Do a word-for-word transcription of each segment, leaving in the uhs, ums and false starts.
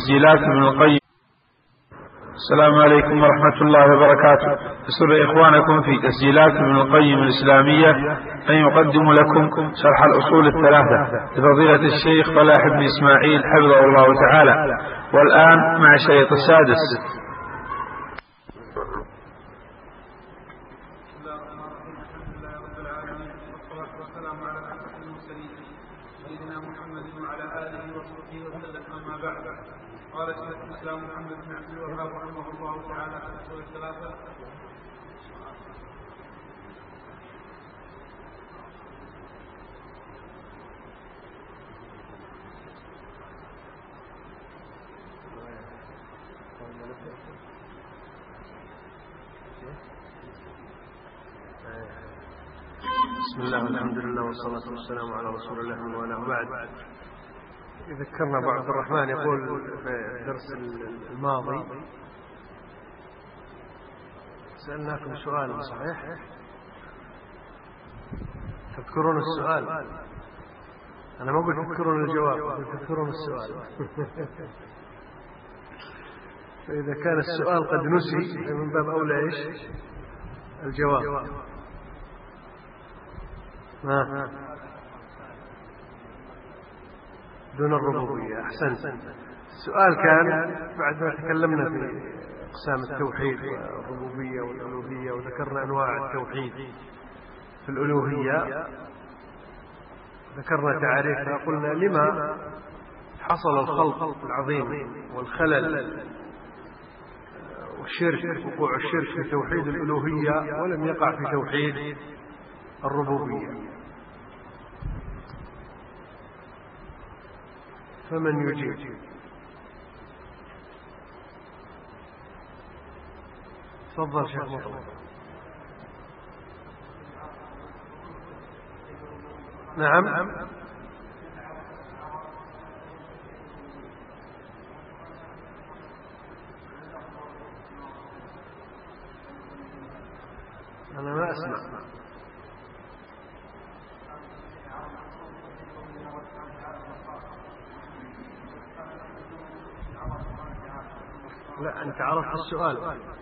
تسجيلات ابن القيم. السلام عليكم ورحمة الله وبركاته. يسر إخوانكم في تسجيلات ابن القيم الإسلامية أن يقدم لكم شرح الأصول الثلاثة لفضيلة الشيخ فلاح بن إسماعيل حفظه الله تعالى، والآن مع الشريط السادس. قال شيخ الإسلام محمد بن عبد الوهاب رحمه الله تعالى في الأصول الثلاثة: بسم الله والحمد لله والصلاة والسلام على رسول الله وعلى بعد. ذكرنا أبو عبد الرحمن يقول في الدرس الماضي سألناكم سؤال صحيح؟ تذكرون السؤال؟ أنا ما قلت تذكرون الجواب، قلت تذكرون السؤال. فإذا كان السؤال قد نسي من باب أولى إيش الجواب. ما دون الربوبية. أحسنت. السؤال كان بعد ما تكلمنا في أقسام التوحيد والربوبية والألوهية وذكرنا أنواع التوحيد في الألوهية، ذكرنا تعريفها، قلنا لما حصل الخلق العظيم والخلل والشرك، وقوع الشرك في توحيد الألوهية ولم يقع في توحيد الربوبية. فمن يجيب؟ تفضل شيخ مطلق. نعم. أنا ما أسمع. لا، أنت عرفت السؤال.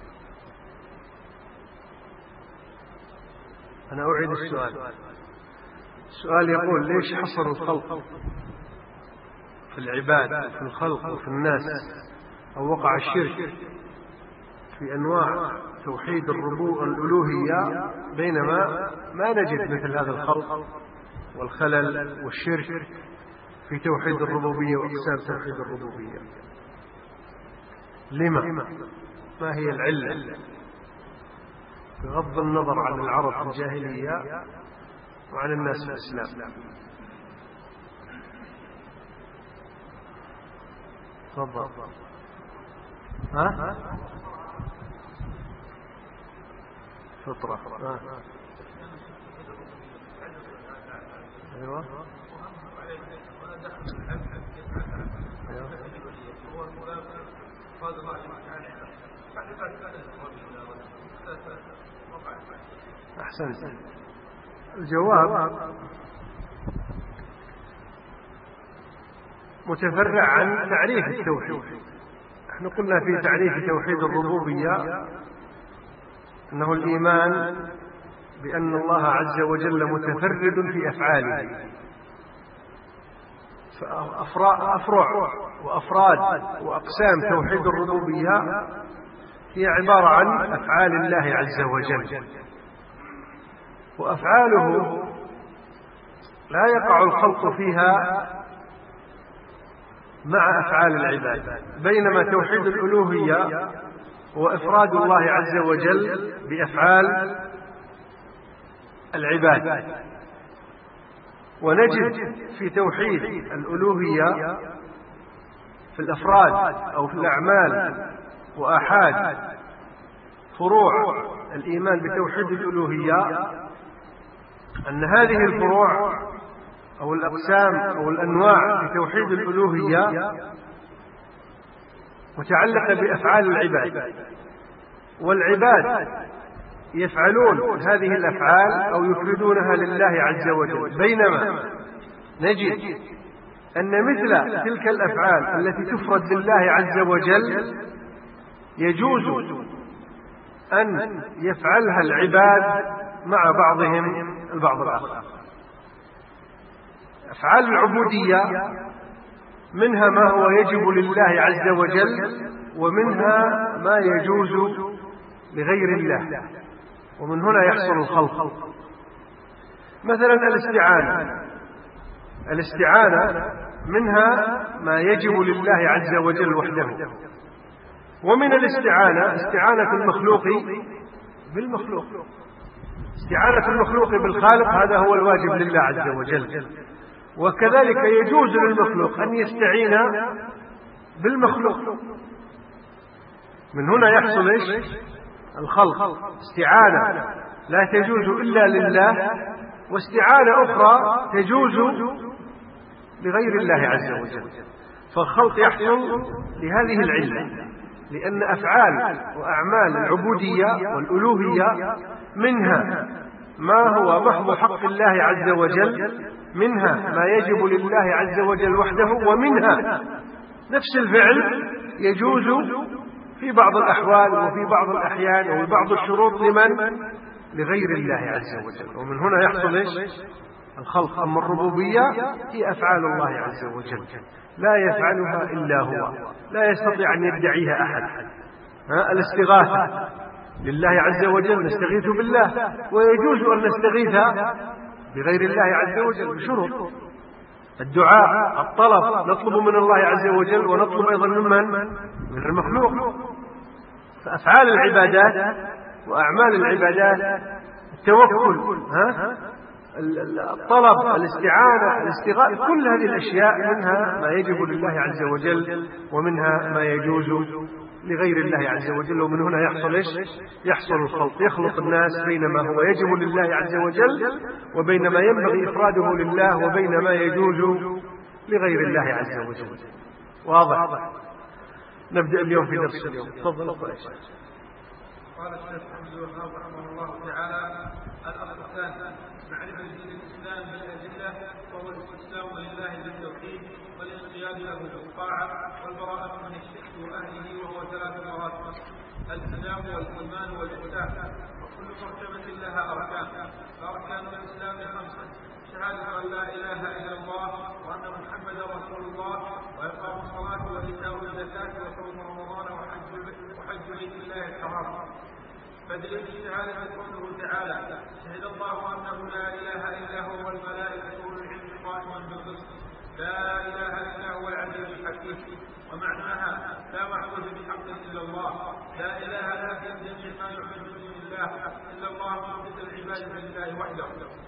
أنا أعيد السؤال. السؤال يقول: ليش حصر الخلق في العباد في الخلق وفي الناس، أو وقع الشرك في أنواع توحيد الربوبية والألوهية، بينما ما نجد مثل هذا الخلق والخلل والشرك في توحيد الربوبية وأقسام توحيد الربوبية؟ لما؟ ما هي العلة؟ بغض النظر عن العرب في الجاهلية وعن الناس في الإسلام. تفضل. ها؟ فطرة. ها؟ أيوة. أحسنت. الجواب متفرع عن تعريف التوحيد. احنا قلنا في تعريف توحيد الربوبية أنه الإيمان بأن الله عز وجل متفرد في أفعاله، فأفرع وأفراد وأقسام توحيد الربوبية هي عبارة عن أفعال الله عز وجل، وأفعاله لا يقع الخلق فيها مع أفعال العباد، بينما توحيد الألوهية هو إفراد الله عز وجل بأفعال العباد. ونجد في توحيد الألوهية في الأفراد أو في الأعمال وآحاد فروع الإيمان بتوحيد الألوهية، أن هذه الفروع أو الأقسام أو الأنواع في توحيد الألوهية متعلقة بأفعال العباد، والعباد يفعلون هذه الأفعال أو يفردونها لله عز وجل، بينما نجد أن مثل تلك الأفعال التي تفرد لله عز وجل يجوز أن يفعلها العباد مع بعضهم البعض الآخر. أفعال العبودية منها ما هو يجب لله عز وجل، ومنها ما يجوز لغير الله، ومن هنا يحصل الخلط. مثلا الاستعانة الاستعانة منها ما يجب لله عز وجل وحده، ومن الاستعانة استعانة المخلوق بالمخلوق. استعانة المخلوق بالخالق هذا هو الواجب لله عز وجل، وكذلك يجوز للمخلوق أن يستعين بالمخلوق. من هنا يحصل إيش؟ الخلط. استعانة لا تجوز إلا لله، واستعانة أخرى تجوز لغير الله عز وجل. فالخلط يحصل لهذه العلة، لأن أفعال وأعمال العبودية والألوهية منها ما هو محض حق الله عز وجل، منها ما يجب لله عز وجل وحده، ومنها نفس الفعل يجوز في بعض الأحوال وفي بعض الأحيان وفي بعض الشروط لمن؟ لغير الله عز وجل. ومن هنا يحصل إيش؟ الخلق. أما الربوبية هي أفعال الله عز وجل لا يفعلها إلا هو، لا يستطيع أن يدعيها أحد. الاستغاثة لله عز وجل، نستغيث بالله، ويجوز أن نستغيث بغير الله عز وجل بشروط. الدعاء، الطلب، نطلب من الله عز وجل ونطلب أيضا ممن؟ من المخلوق. فأفعال العبادات وأعمال العبادات، التوكل، ها؟ الطلب، الاستعانة، الاستغاثة، كل هذه الأشياء منها ما يجب لله عز وجل، ومنها ما يجوز لغير الله عز وجل. ومن هنا يحصل إيش؟ يحصل الخلط، يخلط الناس بين ما هو يجب لله عز وجل، وبين ما ينبغي إفراده لله، وبين ما يجوز لغير الله عز وجل. واضح؟ نبدأ اليوم في درس اليوم. تفضل. قال الشيخ عبد الوهاب رحمه الله تعالى: الأصل الثاني معرفة دين الإسلام بالأدلة، وهو الاستسلام لله بالتوحيد والانقياد له بالطاعة والبراءة من الشرك وأهله، وهو ثلاث مراتب: الإسلام والإيمان والإحسان، وكل مرتبة لها أركان. فأركان الإسلام خمسة: شهادة أن لا إله إلا الله وأن محمدا رسول الله، وإقام الصلاة وإيتاء الزكاة وصوم رمضان وحج بيت الله الحرام. فدليل الشهادة قوله تعالى: شهد الله أنه لا إله إلا هو والملائكة والعلم قائما بالقسط، لا إله إلا هو العزيز الحكيم. ومعناها: لا معبود بحق إلا الله، لا إله لا في جميع ما يعبد من دون الله إلا الله مخلص العبادة لله وحده،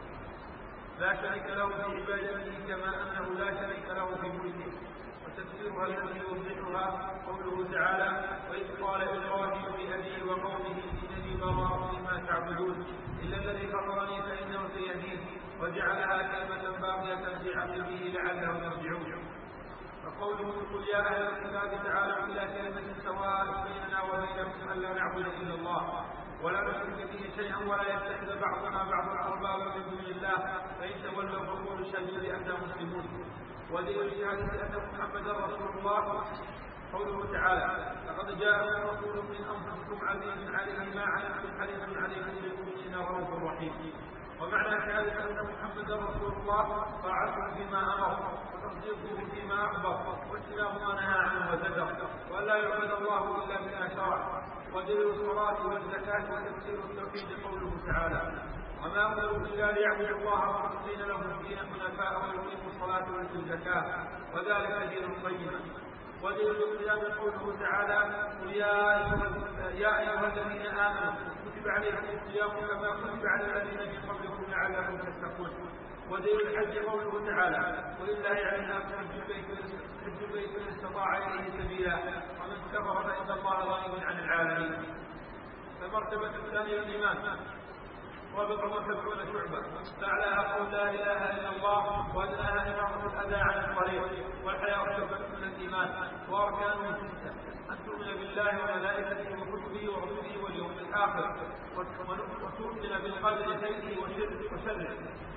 لا شريك له في عبادته، كما أنه لا شريك له في ملكه. وتفسيرها الذي يوضحها قوله تعالى: وإذ قال إبراهيم لأبيه وقومه إنني براء مما تعبدون إلا الذي فطرني فإنه سيهدين، وجعلها كلمة باقية في عقبه لعلهم يرجعون. وقوله: قل يا أهل الكتاب تعالوا إلى كلمة سواء بيننا وبينكم ألا نعبد إلا الله ولا نشرك به شيئا ولا يتخذ بعضنا بعضا أربابا من دون الله، فإن تولوا فقولوا اشهدوا بأننا مسلمون. ودليل الشهادة أن محمدا رسول الله قوله تعالى: لقد جاءكم رسول من أنفسكم عزيز عليه ما عنتم حريص عليكم بالمؤمنين رؤوف رحيم. ومعنى شهادة أن محمدا رسول الله طاعته فيما أمر، وتصديقه فيما أخبر، واجتناب ما نهى عنه وزجر، وألا يعبد الله إلا بما شرع. ودليل الصلاة والزكاة وتفسير التوحيد قوله تعالى: وما أمروا إلا ليعبدوا الله مخلصين له الدين حنفاء ويقيموا الصلاة ويؤتوا الزكاة وذلك دين القيم. ودليل القيام قوله تعالى: قل يا أيها الذين آمنوا كتب عليكم الصيام كما كتب على الذين من قبلكم لعلكم تتقون. ودليل الحج قوله تعالى: ولله على الناس حج البيت من استطاع إليه سبيلا ومن كفر فإن الله غني عن العالمين. فالمرتبة الثانية الإيمان وبقى سبعون شعبة، فأعلاها قول لا إله إلا الله، وأدناها إمامة الأذى عن الطريق، والحياة شعبة من الإيمان. وأركانه ستة: أن تؤمن بالله وملائكته وكتبه ورسله واليوم الآخر، وتؤمن بالقدر خيره وشره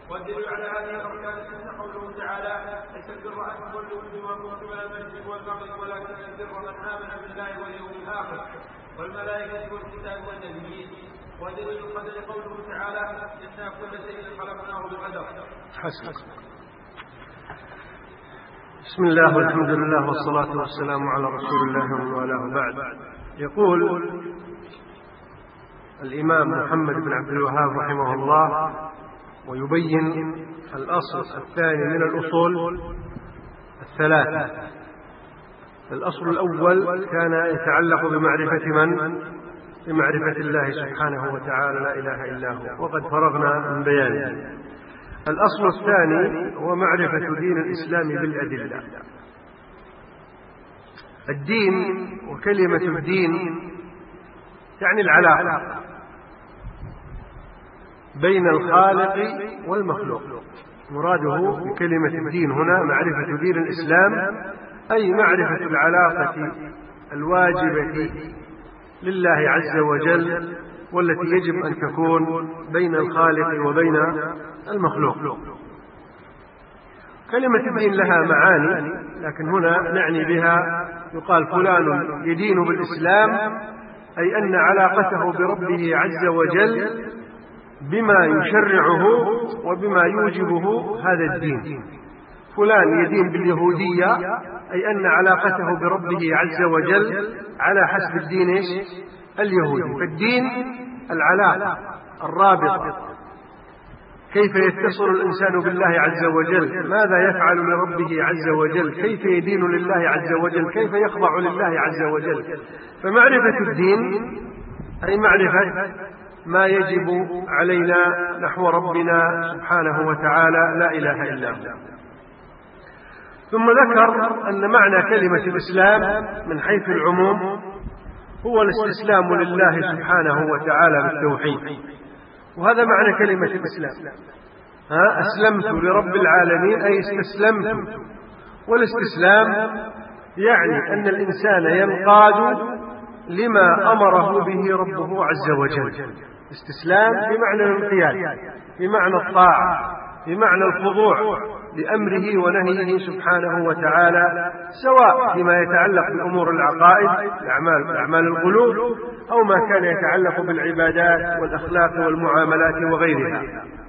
والدليل على هذه الأركان الستة قوله تعالى: ليس البر أن تولوا وجوهكم قبل المشرق والمغرب ولكن البر من آمن بالله واليوم الآخر والملائكة والكتاب والنبيين. ودليل القدر قوله تعالى: إنا كل شيء خلقناه بقدر. حسن. بسم الله والحمد لله والصلاة والسلام على رسول الله ومن والاه بعد. يقول الإمام محمد بن عبد الوهاب رحمه الله ويبين الأصل الثاني من الأصول الثلاثة. الأصل الأول كان يتعلق بمعرفة من؟ بمعرفة الله سبحانه وتعالى لا إله إلا هو، وقد فرغنا من بيانه. الأصل الثاني هو معرفة دين الإسلام بالأدلة. الدين وكلمة الدين يعني العلاقة بين الخالق والمخلوق. مراده بكلمة الدين هنا معرفة دين الإسلام، أي معرفة العلاقة الواجبة لله عز وجل والتي يجب أن تكون بين الخالق وبين المخلوق. كلمة الدين لها معاني، لكن هنا نعني بها يقال فلان يدين بالإسلام، أي أن علاقته بربه عز وجل بما يشرعه وبما يوجبه هذا الدين. فلان يدين باليهودية، أي أن علاقته بربه عز وجل على حسب الدين اليهودي. فالدين العلاقة الرابطة، كيف يتصل الإنسان بالله عز وجل، ماذا يفعل لربه عز وجل، كيف يدين لله عز وجل، كيف يخضع لله عز وجل. فمعرفة الدين أي معرفة ما يجب علينا نحو ربنا سبحانه وتعالى لا إله إلا هو. ثم ذكر أن معنى كلمة الإسلام من حيث العموم هو الاستسلام لله سبحانه وتعالى بالتوحيد، وهذا معنى كلمة الإسلام. ها أسلمت لرب العالمين أي استسلمت. والاستسلام يعني أن الإنسان ينقاد لما أمره به ربه عز وجل. استسلام بمعنى الانقياد، بمعنى الطاعة، بمعنى الخضوع لأمره ونهيه سبحانه وتعالى، سواء فيما يتعلق بأمور العقائد الأعمال, أعمال القلوب، أو ما كان يتعلق بالعبادات والأخلاق والمعاملات وغيرها.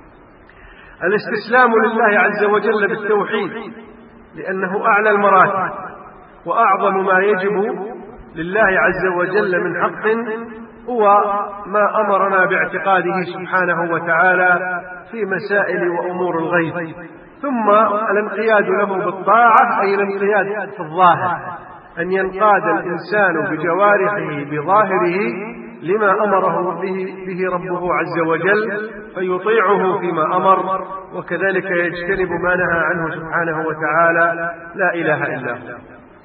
الاستسلام لله عز وجل بالتوحيد لأنه أعلى المراتب وأعظم ما يجب لله عز وجل من حق، هو ما أمرنا باعتقاده سبحانه وتعالى في مسائل وأمور الغيب. ثم الانقياد له بالطاعة أي الانقياد في الظاهر، أن ينقاد الإنسان بجوارحه بظاهره لما أمره به, به ربه عز وجل فيطيعه فيما أمر، وكذلك يجتنب ما نهى عنه سبحانه وتعالى لا إله إلا هو.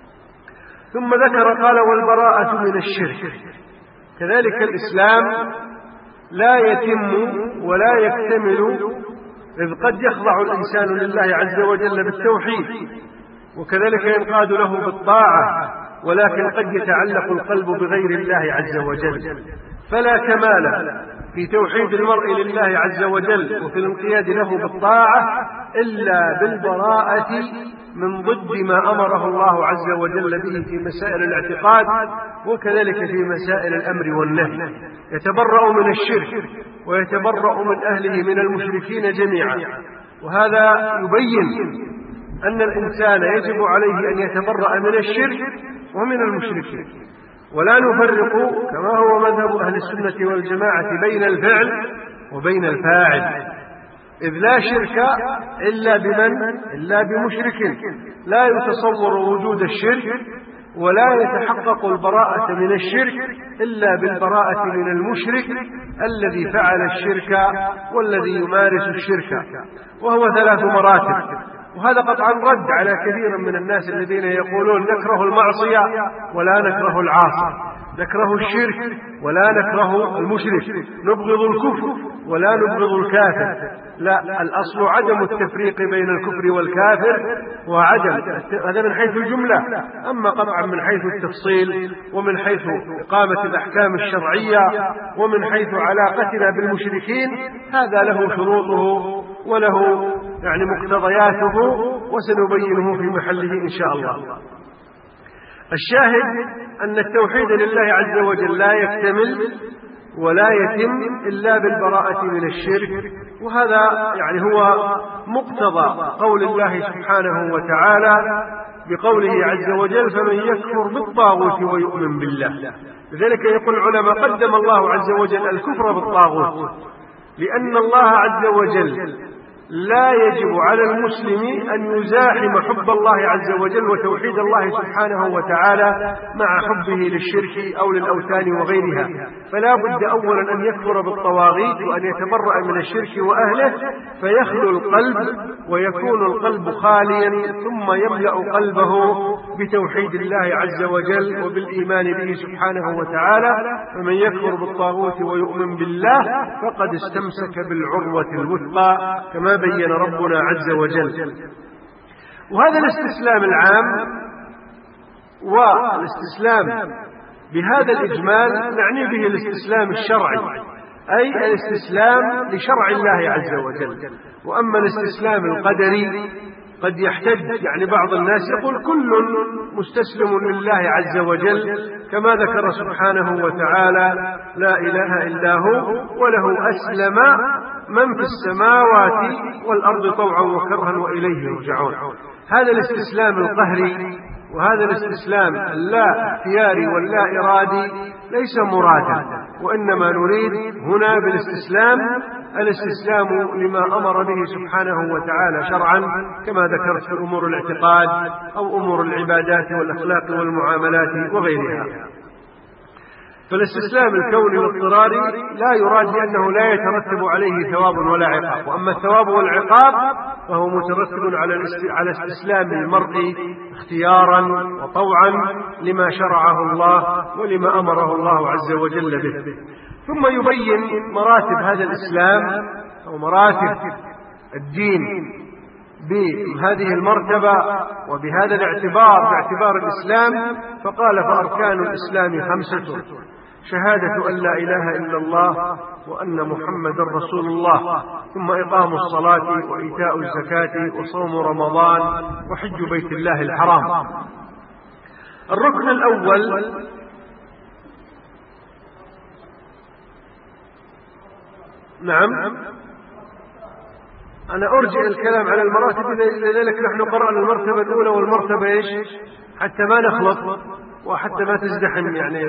ثم ذكر قال: والبراءة من الشرك. كذلك الإسلام لا يتم ولا يكتمل إذ قد يخضع الإنسان لله عز وجل بالتوحيد، وكذلك ينقاد له بالطاعة، ولكن قد يتعلق القلب بغير الله عز وجل. فلا كمال في توحيد المرء لله عز وجل وفي الانقياد له بالطاعة إلا بالبراءة من ضد ما أمره الله عز وجل به في مسائل الاعتقاد، وكذلك في مسائل الأمر والنهي. يتبرأ من الشرك ويتبرأ من أهله من المشركين جميعا. وهذا يبين أن الإنسان يجب عليه أن يتبرأ من الشرك ومن المشركين، ولا نفرق كما هو مذهب أهل السنة والجماعة بين الفعل وبين الفاعل، إذ لا شرك إلا بمن؟ إلا بمشرك. لا يتصور وجود الشرك ولا يتحقق البراءة من الشرك إلا بالبراءة من المشرك الذي فعل الشرك والذي يمارس الشرك، وهو ثلاث مراتب. وهذا قطعا رد على كثير من الناس الذين يقولون نكره المعصية ولا نكره العاصي، نكره الشرك ولا نكره المشرك، نبغض الكفر ولا نبغض الكافر. لا، الأصل عدم التفريق بين الكفر والكافر، وعدم هذا من حيث الجملة. أما قطعا من حيث التفصيل ومن حيث إقامة الأحكام الشرعية ومن حيث علاقتنا بالمشركين، هذا له شروطه وله يعني مقتضياته وسنبينه في محله إن شاء الله. الشاهد أن التوحيد لله عز وجل لا يكتمل ولا يتم إلا بالبراءة من الشرك، وهذا يعني هو مقتضى قول الله سبحانه وتعالى بقوله عز وجل: فمن يكفر بالطاغوت ويؤمن بالله. لذلك يقول العلماء: قدم الله عز وجل الكفر بالطاغوت، لأن الله عز وجل لا يجب على المسلم أن يزاحم حب الله عز وجل وتوحيد الله سبحانه وتعالى مع حبه للشرك أو للأوثان وغيرها، فلا بد أولا أن يكفر بالطواغيت وأن يتبرأ من الشرك وأهله، فيخلو القلب ويكون القلب خاليا، ثم يملأ قلبه بتوحيد الله عز وجل وبالإيمان به سبحانه وتعالى. فمن يكفر بالطاغوت ويؤمن بالله فقد استمسك بالعروة الوثقى كما بين ربنا عز وجل. وهذا الاستسلام العام والاستسلام بهذا الإجمال نعني به الاستسلام الشرعي، أي الاستسلام لشرع الله عز وجل. وأما الاستسلام القدري قد يحتج يعني بعض الناس يقول: كل مستسلم لله عز وجل، كما ذكر سبحانه وتعالى: لا إله إلا هو وله أسلم من في السماوات والأرض طوعا وكرها وإليه يرجعون. هذا الاستسلام القهري وهذا الاستسلام اللا اختياري واللا إرادي ليس مرادا، وإنما نريد هنا بالاستسلام الاستسلام لما أمر به سبحانه وتعالى شرعا، كما ذكرت في أمور الاعتقاد أو أمور العبادات والأخلاق والمعاملات وغيرها. فالاستسلام الكوني الاضطراري لا يراد لأنه لا يترتب عليه ثواب ولا عقاب، وأما الثواب والعقاب فهو مترتب على استسلام المرء اختيارا وطوعا لما شرعه الله ولما أمره الله عز وجل به. ثم يبين مراتب هذا الإسلام أو مراتب الدين بهذه المرتبة وبهذا الاعتبار باعتبار الإسلام، فقال: فأركان الإسلام خمسة: شهادة أن لا إله إلا الله وأن محمدا رسول الله، ثم إقام الصلاة وإيتاء الزكاة وصوم رمضان وحج بيت الله الحرام. الركن الأول نعم أنا أرجع الكلام على المراتب، لذلك نحن قرأنا المرتبة الأولى والمرتبة إيش حتى ما نخلط وحتى ما تزدحم يعني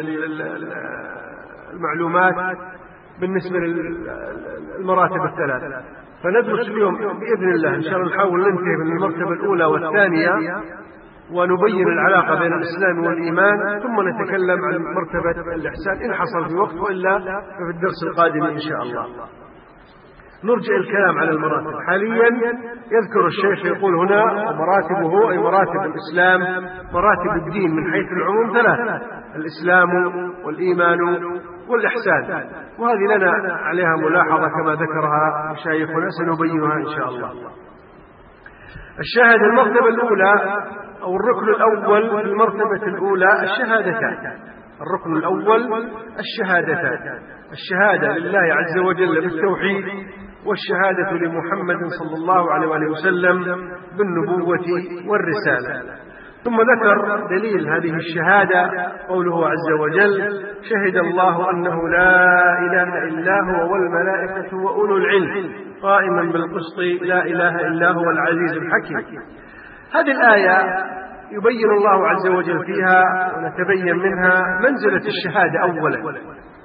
المعلومات بالنسبة للمراتب الثلاث. فندرس اليوم بإذن الله إن شاء الله نحاول ننتهي من المرتبة الأولى والثانية ونبين العلاقة بين الإسلام والإيمان، ثم نتكلم عن مرتبة الإحسان إن حصل في وقت، وإلا ففي الدرس القادم إن شاء الله. نرجع الكلام على المراتب. حاليا يذكر الشيخ يقول هنا: مراتبه أي مراتب الإسلام، مراتب الدين من حيث العموم ثلاثة: الإسلام والإيمان والإحسان، وهذه لنا عليها ملاحظة كما ذكرها مشايخنا سنبينها إن شاء الله. الشاهد المرتبة الأولى أو الركن الأول في المرتبة الأولى الشهادتان. الركن الأول الشهادتان: الشهادة لله عز وجل بالتوحيد، والشهادة لمحمد صلى الله عليه وآله وسلم بالنبوة والرسالة. ثم ذكر دليل هذه الشهادة قوله عز وجل: شهد الله أنه لا إله إلا هو والملائكة وأولو العلم قائما بالقسط لا إله إلا هو العزيز الحكيم. هذه الآية يبين الله عز وجل فيها ونتبين منها منزلة الشهادة أولا.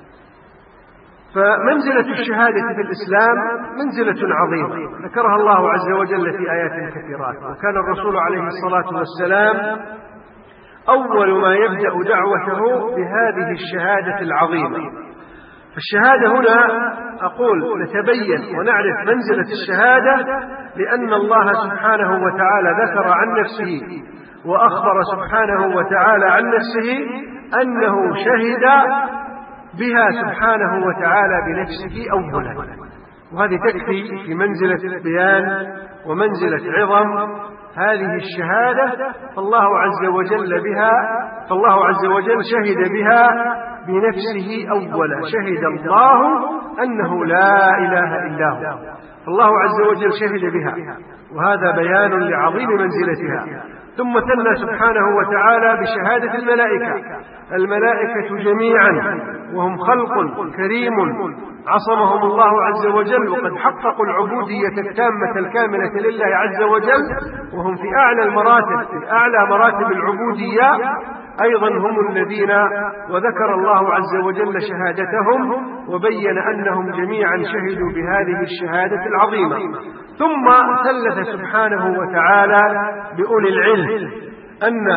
فمنزلة الشهادة في الإسلام منزلة عظيمة ذكرها الله عز وجل في آيات كثيرات، وكان الرسول عليه الصلاة والسلام أول ما يبدأ دعوته بهذه الشهادة العظيمة. فالشهادة هنا أقول نتبين ونعرف منزلة الشهادة لأن الله سبحانه وتعالى ذكر عن نفسه وأخبر سبحانه وتعالى عن نفسه أنه شهد بها سبحانه وتعالى بنفسه أولا، وهذه تكفي في منزلة بيان ومنزلة عظم هذه الشهادة. فالله عز وجل بها فالله عز وجل شهد بها بنفسه أولا. شهد الله أنه لا إله إلا هو، فالله عز وجل شهد بها، وهذا بيان لعظيم منزلتها. ثم ثنى سبحانه وتعالى بشهادة الملائكة، الملائكة جميعا وهم خلق كريم عصمهم الله عز وجل، وقد حققوا العبودية التامة الكاملة لله عز وجل، وهم في أعلى المراتب، في أعلى مراتب العبودية أيضا هم الذين وذكر الله عز وجل شهادتهم وبين أنهم جميعا شهدوا بهذه الشهادة العظيمة. ثم ثلث سبحانه وتعالى بأولي العلم، أن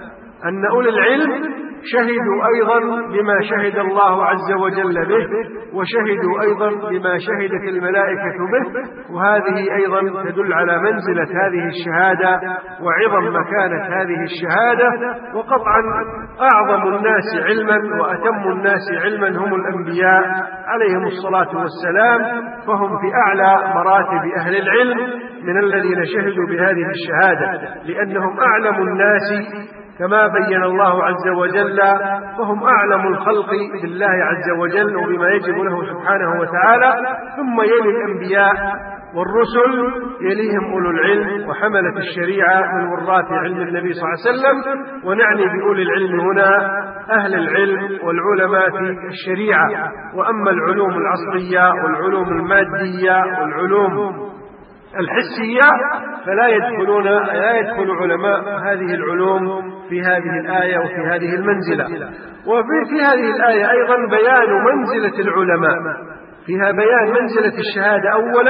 أن أولي العلم شهدوا أيضا بما شهد الله عز وجل به، وشهدوا أيضا بما شهدت الملائكة به، وهذه أيضا تدل على منزلة هذه الشهادة وعظم مكانة هذه الشهادة. وقطعا أعظم الناس علما وأتم الناس علما هم الأنبياء عليهم الصلاة والسلام، فهم في أعلى مراتب أهل العلم من الذين شهدوا بهذه الشهادة، لأنهم أعلم الناس كما بين الله عز وجل، فهم أعلم الخلق بالله عز وجل وبما يجب له سبحانه وتعالى. ثم يلي الأنبياء والرسل، يليهم أولو العلم وحملة الشريعة من وراث علم النبي صلى الله عليه وسلم. ونعني بأولي العلم هنا أهل العلم والعلماء في الشريعة. وأما العلوم العصرية والعلوم المادية والعلوم الحسية فلا يدخلون لا يدخل علماء هذه العلوم في هذه الآية وفي هذه المنزلة. وفي في هذه الآية أيضا بيان منزلة العلماء، فيها بيان منزلة الشهادة أولا،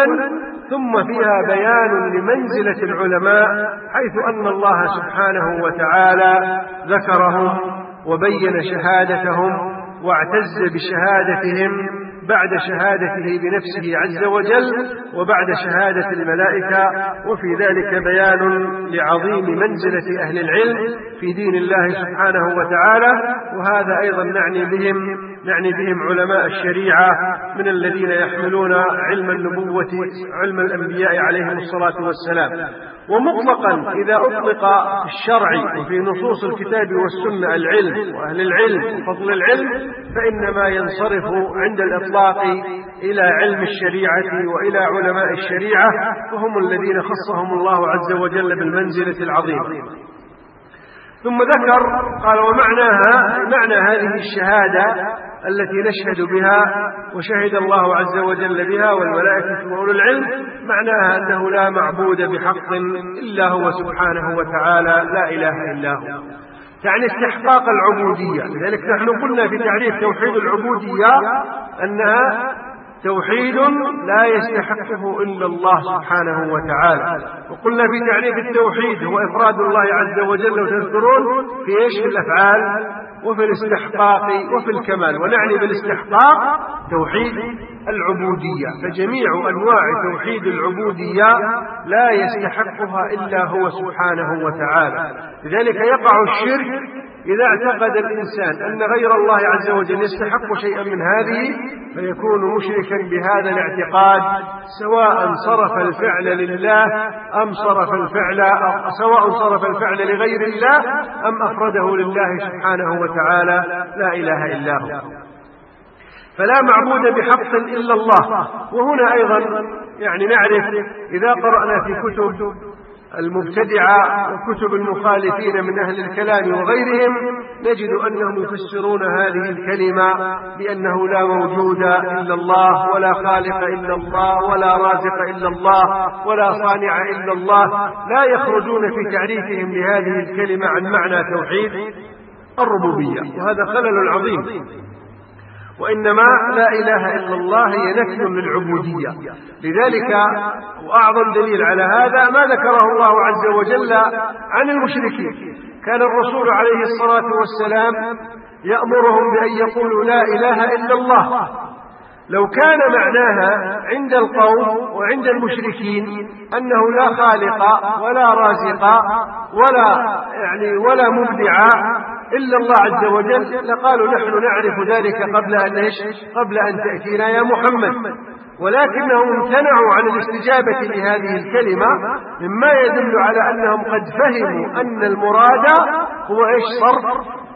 ثم فيها بيان لمنزلة العلماء، حيث أن الله سبحانه وتعالى ذكرهم وبين شهادتهم واعتز بشهادتهم بعد شهادته بنفسه عز وجل وبعد شهادة الملائكة. وفي ذلك بيان لعظيم منزلة أهل العلم في دين الله سبحانه وتعالى. وهذا أيضا نعني بهم نعني بهم علماء الشريعة من الذين يحملون علم النبوة، علم الأنبياء عليهم الصلاة والسلام. ومطلقا إذا أطلق في الشرع وفي نصوص الكتاب والسنة العلم وأهل العلم وفضل العلم، فإنما ينصرف عند الإطلاق إلى علم الشريعة وإلى علماء الشريعة، وهم الذين خصهم الله عز وجل بالمنزلة العظيمة. ثم ذكر قال: ومعناها معنى هذه الشهادة التي نشهد بها وشهد الله عز وجل بها والملائكة وأولو العلم، معناها أنه لا معبود بحق إلا هو سبحانه وتعالى، لا إله إلا هو، يعني استحقاق العبودية. لذلك نحن قلنا في تعريف توحيد العبودية أنها توحيد لا يستحقه إلا الله سبحانه وتعالى. وقلنا في تعريف التوحيد هو إفراد الله عز وجل، وتذكرون في إيش؟ في الأفعال وفي الاستحقاق وفي الكمال. ونعني بالاستحقاق توحيد العبودية، فجميع أنواع توحيد العبودية لا يستحقها إلا هو سبحانه وتعالى. لذلك يقع الشرك إذا اعتقد الإنسان أن غير الله عز وجل يستحق شيئا من هذه، فيكون مشركا بهذا الاعتقاد، سواء صرف الفعل لله أم صرف الفعل سواء صرف الفعل لغير الله أم أفرده لله سبحانه وتعالى، لا إله إلا هو. فلا معبود بحق إلا الله. وهنا أيضا يعني نعرف إذا قرأنا في كتب المبتدعة وكتب المخالفين من أهل الكلام وغيرهم، نجد أنهم يفسرون هذه الكلمة بأنه لا موجود إلا الله، ولا خالق إلا الله، ولا رازق إلا الله، ولا صانع إلا الله. لا يخرجون في تعريفهم لهذه الكلمة عن معنى توحيد الربوبية، وهذا خلل عظيم. وإنما لا إله إلا الله هي نفي للعبودية. لذلك وأعظم دليل على هذا ما ذكره الله عز وجل عن المشركين. كان الرسول عليه الصلاة والسلام يأمرهم بأن يقولوا لا إله إلا الله. لو كان معناها عند القوم وعند المشركين أنه لا خالق ولا رازق ولا يعني ولا مبدع إلا الله عز وجل، لقالوا نحن نعرف ذلك قبل أن قبل أن تأتينا يا محمد. ولكنهم امتنعوا عن الاستجابة لهذه الكلمة، مما يدل على أنهم قد فهموا أن المراد هو إيش؟ صرف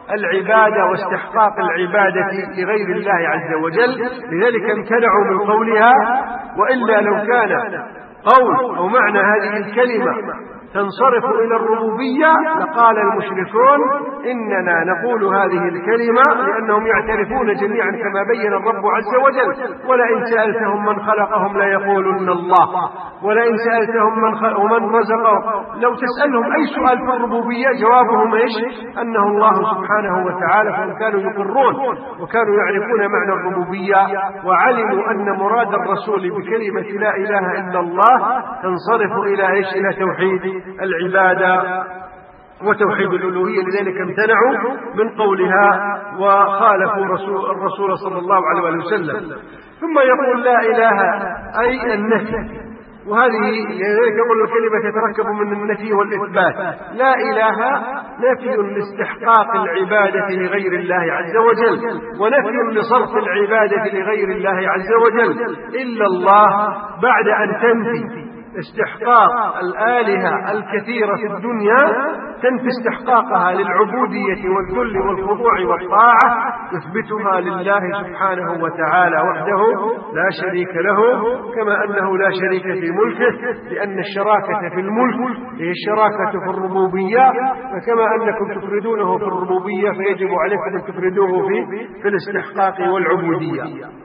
العبادة واستحقاق العبادة لغير الله عز وجل، لذلك امتنعوا من قولها. وإلا لو كان قول أو معنى هذه الكلمة تنصرف إلى الربوبية لقال المشركون إننا نقول هذه الكلمة لأنهم يعترفون جميعا كما بين الرب عز وجل: ولئن سألتهم من خلقهم ليقولن الله، ولئن سألتهم من خلق ومن رزقهم. لو تسألهم أي سؤال في الربوبية جوابهم إيش؟ أنه الله سبحانه وتعالى، فهم كانوا يقرون وكانوا يعرفون معنى الربوبية، وعلموا أن مراد الرسول بكلمة لا إله إلا الله تنصرف إلى إيش؟ إلى توحيد العبادة وتوحيد الألوهية، لذلك امتنعوا من قولها وخالفوا رسول الرسول صلى الله عليه وسلم. ثم يقول لا إله أي النفي، وهذه لذلك يقول الكلمة تتركب من النفي والإثبات. لا إله نفي لاستحقاق العبادة لغير الله عز وجل، ونفي لصرف العبادة لغير الله عز وجل، إلا الله بعد أن تنفي استحقاق الآلهة الكثيرة في الدنيا، تنفي استحقاقها للعبودية والذل والخضوع والطاعة، يثبتها لله سبحانه وتعالى وحده لا شريك له، كما أنه لا شريك في ملكه، لأن الشراكة في الملك هي الشراكة في الربوبية، فكما أنكم تفردونه في الربوبية فيجب عليكم أن تفردوه في, في الاستحقاق والعبودية.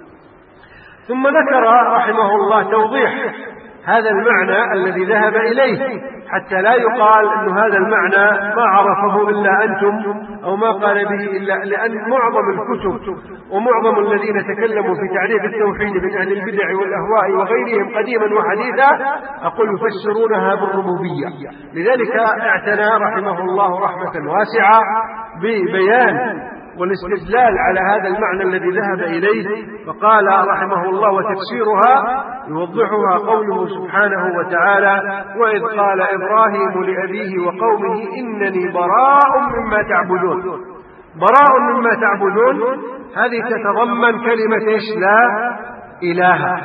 ثم ذكر رحمه الله توضيح هذا المعنى الذي ذهب إليه، حتى لا يقال أن هذا المعنى ما عرفه إلا أنتم أو ما قال به إلا، لأن معظم الكتب ومعظم الذين تكلموا في تعريف التوحيد من أهل البدع والأهواء وغيرهم قديما وحديثا أقول يفسرونها بالربوبية. لذلك اعتنى رحمه الله رحمة واسعة ببيان والاستدلال على هذا المعنى الذي ذهب إليه، فقال رحمه الله: وتفسيرها يوضحها قوله سبحانه وتعالى: وإذ قال إبراهيم لأبيه وقومه إنني براء مما تعبدون. براء مما تعبدون هذه تتضمن كلمة إيش؟ لا إله.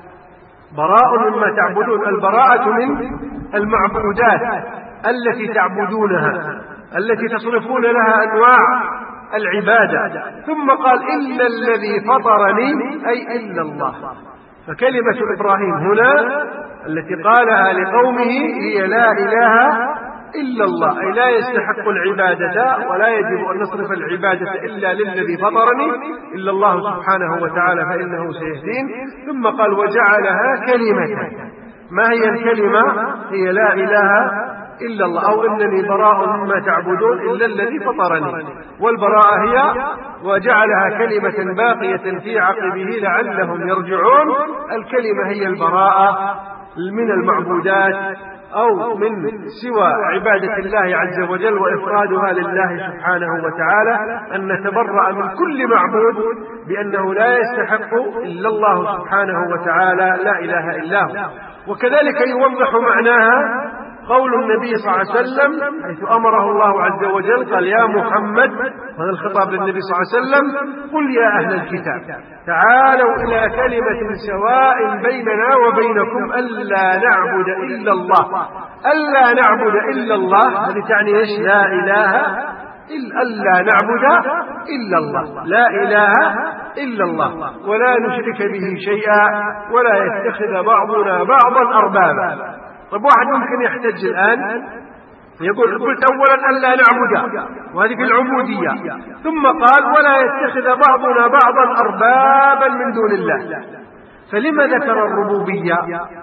براء مما تعبدون، البراءة من المعبودات التي تعبدونها، التي تصرفون لها أنواع العبادة. ثم قال: إلا الذي فطرني، أي إلا الله. فكلمة إبراهيم هنا التي قالها لقومه هي لا إله إلا الله، أي لا يستحق العبادة ولا يجب أن نصرف العبادة إلا للذي فطرني إلا الله سبحانه وتعالى فإنه سيهدين. ثم قال: وجعلها كلمة. ما هي الكلمة؟ هي لا إله إلا الله، أو إنني براء مما تعبدون إلا الذي فطرني. والبراءة هي وجعلها كلمة باقية في عقبه لعلهم يرجعون. الكلمة هي البراءة من المعبودات أو من سوى عبادة الله عز وجل وإفرادها لله سبحانه وتعالى، أن نتبرأ من كل معبود بأنه لا يستحق إلا الله سبحانه وتعالى، لا إله إلا هو. وكذلك يوضح معناها قول النبي صلى الله عليه وسلم حيث أمره الله عز وجل قال: يا محمد، هذا الخطاب للنبي صلى الله عليه وسلم: قل يا أهل الكتاب تعالوا إلى كلمة سواء بيننا وبينكم ألا نعبد إلا الله. ألا نعبد إلا الله هذه تعني إيش؟ لا إله إلا ألا نعبد إلا الله، لا إله إلا الله، ولا نشرك به شيئا، ولا يتخذ بعضنا بعضا أربابا. طيب واحد ممكن يحتج الآن يقول: قلت أولا ألا نعبد، وهذه في العبودية، ثم قال: ولا يتخذ بعضنا بعضا أربابا من دون الله. فلما ذكر الربوبية؟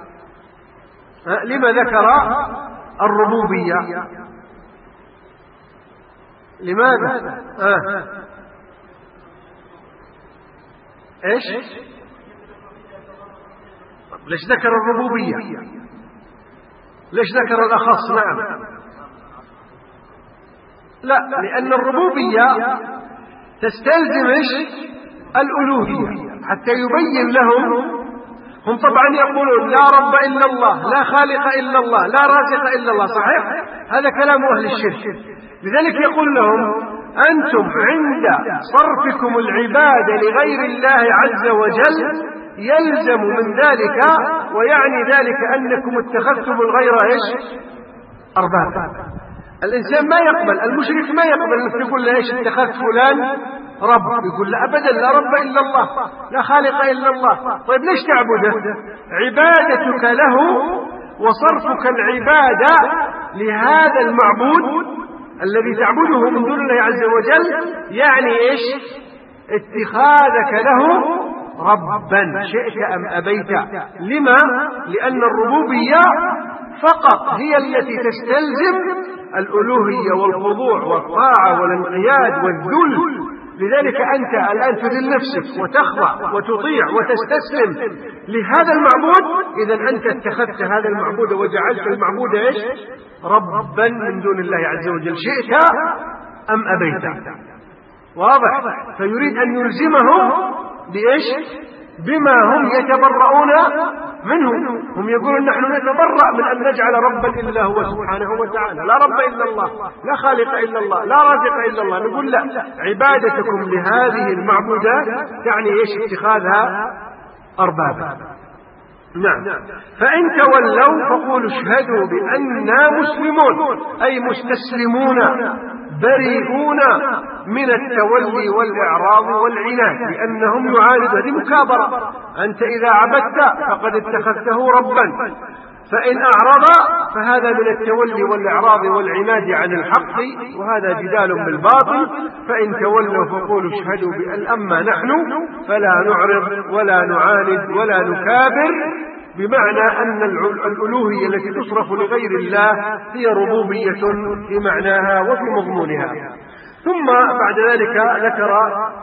لما ذكر الربوبية؟ لماذا؟ آه. إيش؟ ليش ذكر الربوبية؟ ليش ذكر الأخص؟ نعم، لا، لأن الربوبية تستلزم الألوهية حتى يبين لهم. هم طبعا يقولون لا رب إلا الله، لا خالق إلا الله، لا رازق إلا الله، صحيح؟ هذا كلام أهل الشرك. لذلك يقول لهم: أنتم عند صرفكم العبادة لغير الله عز وجل يلزم من ذلك ويعني ذلك أنكم اتخذتم الغير إيش؟ أربابا. الإنسان ما يقبل، المشرك ما يقبل أنك تقول له إيش اتخذت فلان رب، يقول لا أبدا، لا رب إلا الله، لا خالق إلا الله. طيب ليش تعبده؟ عبادتك له وصرفك العبادة لهذا المعبود الذي تعبده من دون الله عز وجل يعني إيش؟ اتخاذك له ربا شئت أم أبيت. لما؟ لأن الربوبية فقط هي التي تستلزم الألوهية والخضوع والطاعة والانقياد والذل. لذلك أنت الآن تذل نفسك وتخضع وتطيع وتستسلم لهذا المعبود، إذا أنت اتخذت هذا المعبود وجعلت المعبود إيش؟ ربا من دون الله عز وجل شئت أم أبيت. واضح؟ فيريد أن يلزمه بإيش؟ بما هم يتبرؤون منه. هم يقولون نحن نتبرأ من أن نجعل ربا إلا هو سبحانه وتعالى، لا رب إلا الله، لا خالق إلا الله، لا رازق إلا الله. نقول لا، عبادتكم لهذه المعبودات تعني إيش؟ اتخاذها أربابا. نعم. فإن تولوا فقولوا اشهدوا بأننا مسلمون، أي مستسلمون بريئون من التولي والإعراض والعناد، لأنهم يعاندون. هذه مكابرة، أنت إذا عبدت فقد اتخذته ربا، فإن أعرض فهذا من التولي والإعراض والعناد عن الحق، وهذا جدال بالباطل. فإن تولوا فقولوا اشهدوا بأن أما نحن فلا نعرض ولا نعاند ولا نكابر، بمعنى أن الألوهية التي تصرف لغير الله هي ربوبية في معناها وفي مضمونها. ثم بعد ذلك ذكر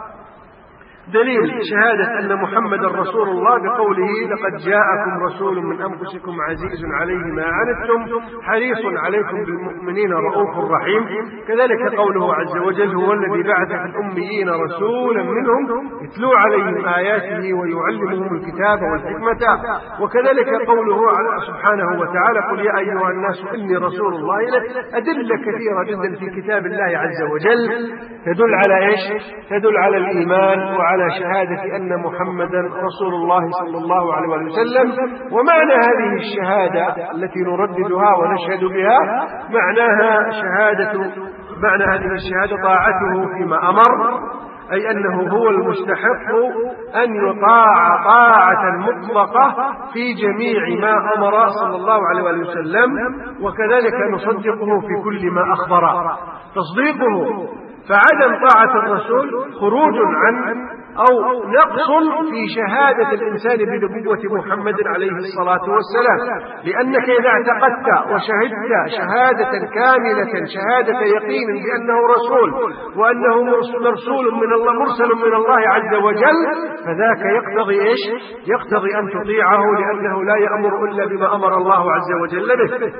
دليل شهادة أن محمد رسول الله بقوله لقد جاءكم رسول من أنفسكم عزيز عليه ما عنتم حريص عليكم بالمؤمنين رؤوف رحيم. كذلك قوله عز وجل هو الذي بعث في الأميين رسولا منهم يتلو عليهم آياته ويعلمهم الكتاب والحكمة. وكذلك قوله سبحانه وتعالى قل يا أيها الناس إني رسول الله إليكم. أدلة كثيرة جدا في كتاب الله عز وجل تدل على إيش؟ تدل على الإيمان وعلى على شهادة أن محمدا رسول الله صلى الله عليه وسلم. ومعنى هذه الشهادة التي نرددها ونشهد بها معناها شهادة معنى هذه الشهادة طاعته فيما أمر، أي أنه هو المستحق أن يطاع طاعة مطلقة في جميع ما أمر صلى الله عليه وسلم. وكذلك نصدقه في كل ما أخبر. تصديقه فعدم طاعة الرسول خروج عن أو نقص في شهادة الإنسان بنبوة محمد عليه الصلاة والسلام، لأنك إذا اعتقدت وشهدت شهادة كاملة شهادة يقين بأنه رسول وأنه مرسول من الله مرسل من الله عز وجل، فذاك يقتضي إيش؟ يقتضي أن تطيعه، لأنه لا يأمر إلا بما أمر الله عز وجل به.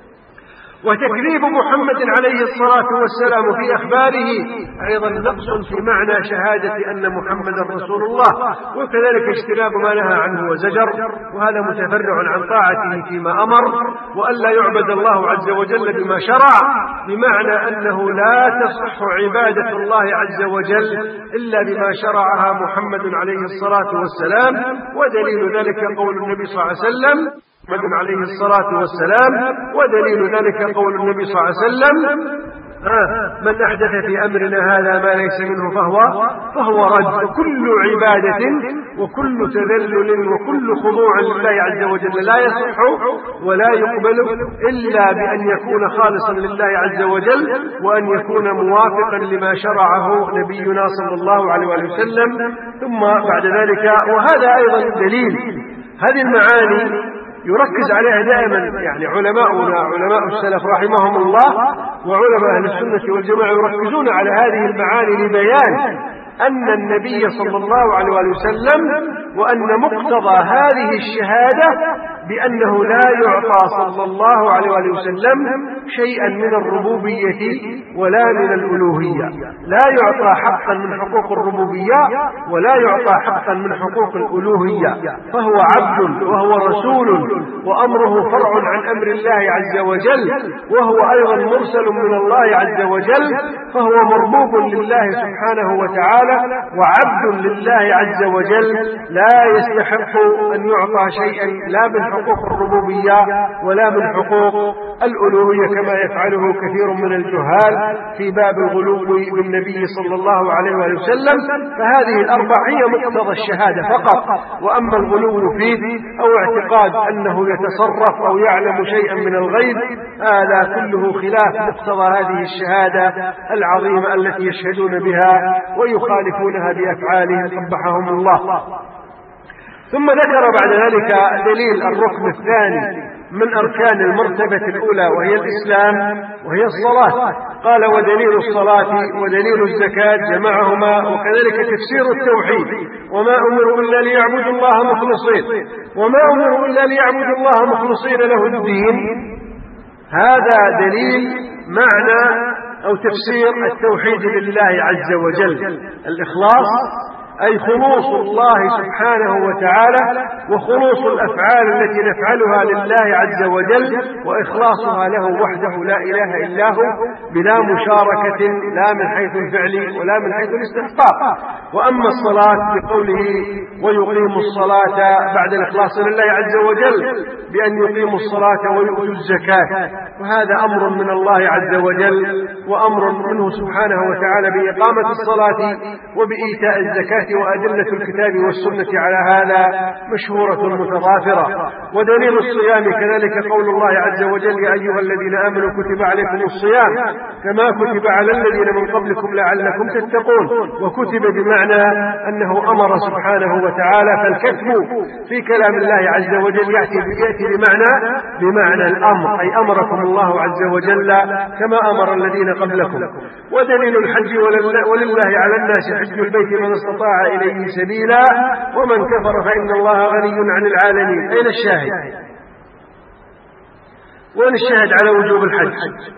وتكذيب محمد عليه الصلاة والسلام في أخباره أيضا نقص في معنى شهادة أن محمدا رسول الله. وكذلك اجتناب ما نهى عنه وزجر، وهذا متفرع عن طاعته فيما أمر، وألا يعبد الله عز وجل بما شرع، بمعنى أنه لا تصح عبادة الله عز وجل إلا بما شرعها محمد عليه الصلاة والسلام. ودليل ذلك قول النبي صلى الله عليه وسلم محمد عليه الصلاة والسلام ودليل ذلك قول النبي صلى الله عليه وسلم آه من أحدث في أمرنا هذا ما ليس منه فهو فهو رد. كل عبادة وكل تذلل وكل خضوع لله عز وجل لا يصح ولا يقبل إلا بأن يكون خالصا لله عز وجل، وأن يكون موافقا لما شرعه نبينا صلى الله عليه وسلم. ثم بعد ذلك وهذا أيضا دليل هذه المعاني يركز عليها دائما يعني علماؤنا علماء السلف رحمهم الله وعلماء أهل السنة والجماعة يركزون على هذه المعاني لبيان أن النبي صلى الله عليه وسلم وأن مقتضى هذه الشهادة بأنه لا يعطى صلى الله عليه وسلم شيئا من الربوبية ولا من الألوهية، لا يعطى حقا من حقوق الربوبية ولا يعطى حقا من حقوق الألوهية، فهو عبد وهو رسول وأمره فرع عن أمر الله عز وجل، وهو أيضا مرسل من الله عز وجل، فهو مربوب لله سبحانه وتعالى وعبد لله عز وجل، لا يستحق أن يعطى شيئا لا من حقوق الربوبية ولا من حقوق الألوهية كما يفعله كثير من الجهال في باب الغلو بالنبي صلى الله عليه وسلم. فهذه الأربع هي مقتضى الشهادة فقط، وأما الغلو فيه أو اعتقاد أنه يتصرف أو يعلم شيئا من الغيب هذا كله خلاف مقتضى هذه الشهادة العظيمة التي يشهدون بها ويخالفونها بأفعالهم قبحهم الله. ثم ذكر بعد ذلك دليل الركن الثاني من أركان المرتبة الأولى وهي الإسلام وهي الصلاة. قال ودليل الصلاة ودليل الزكاة جمعهما، وكذلك تفسير التوحيد وما أمروا إلا ليعبدوا الله مخلصين وما أمروا إلا ليعبدوا الله مخلصين له الدين. هذا دليل معنى أو تفسير التوحيد لله عز وجل، الإخلاص أي خلوص الله سبحانه وتعالى وخلوص الأفعال التي نفعلها لله عز وجل وإخلاصها له وحده لا إله إلا هو بلا مشاركة لا من حيث الفعل ولا من حيث الاستحقاق. وأما الصلاة بقوله ويقيم الصلاة بعد الإخلاص لله عز وجل بأن يقيموا الصلاة ويؤتوا الزكاة، وهذا أمر من الله عز وجل وأمر منه سبحانه وتعالى بإقامة الصلاة وبإيتاء الزكاة، وأدلة الكتاب والسنة على هذا مشهورة متضافرة. ودليل الصيام كذلك قول الله عز وجل يا أيها الذين آمنوا كتب عليكم الصيام كما كتب على الذين من قبلكم لعلكم تتقون، وكتب بمعنى أنه أمر سبحانه وتعالى، فالكتب في كلام الله عز وجل يأتي, يأتي بمعنى, بمعنى الأمر، أي أمركم الله عز وجل كما أمر الذين قبلكم. ودليل الحج ولله على الناس حج البيت من استطاع إليه سبيلا ومن كفر فإن الله غني عن العالمين. أين الشاهد؟ وين الشاهد على وجوب الحج؟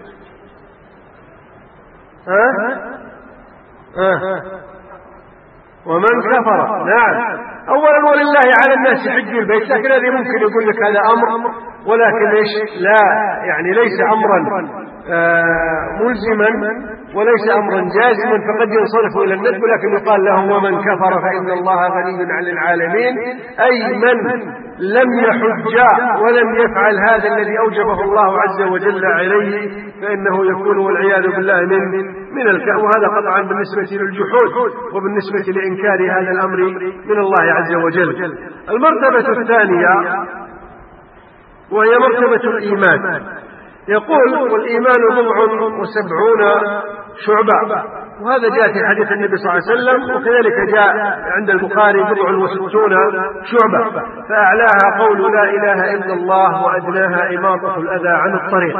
ها؟ ها؟ ومن كفر. نعم، أولا ولله على الناس حج البيت، لكن هذه ممكن يقول لك هذا أمر، ولكن إيش لا يعني ليس أمرا آه ملزما وليس أمرا جازما، فقد ينصرف إلى الندب، لكن يقال له ومن كفر فإن الله غني عن العالمين، أي من لم يحج ولم يفعل هذا الذي أوجبه الله عز وجل عليه فإنه يكون والعياذ بالله من من الكفر. وهذا قطعا بالنسبة للجحود وبالنسبة لإنكار هذا الأمر من الله عز وجل. المرتبة الثانية وهي مرتبة الإيمان. يقول والإيمان بضع وسبعون شعبة، وهذا جاء في حديث النبي صلى الله عليه وسلم، وكذلك جاء عند البخاري بضع وستون شعبة، فأعلاها قول لا إله إلا الله وأدناها إماطة الأذى عن الطريق.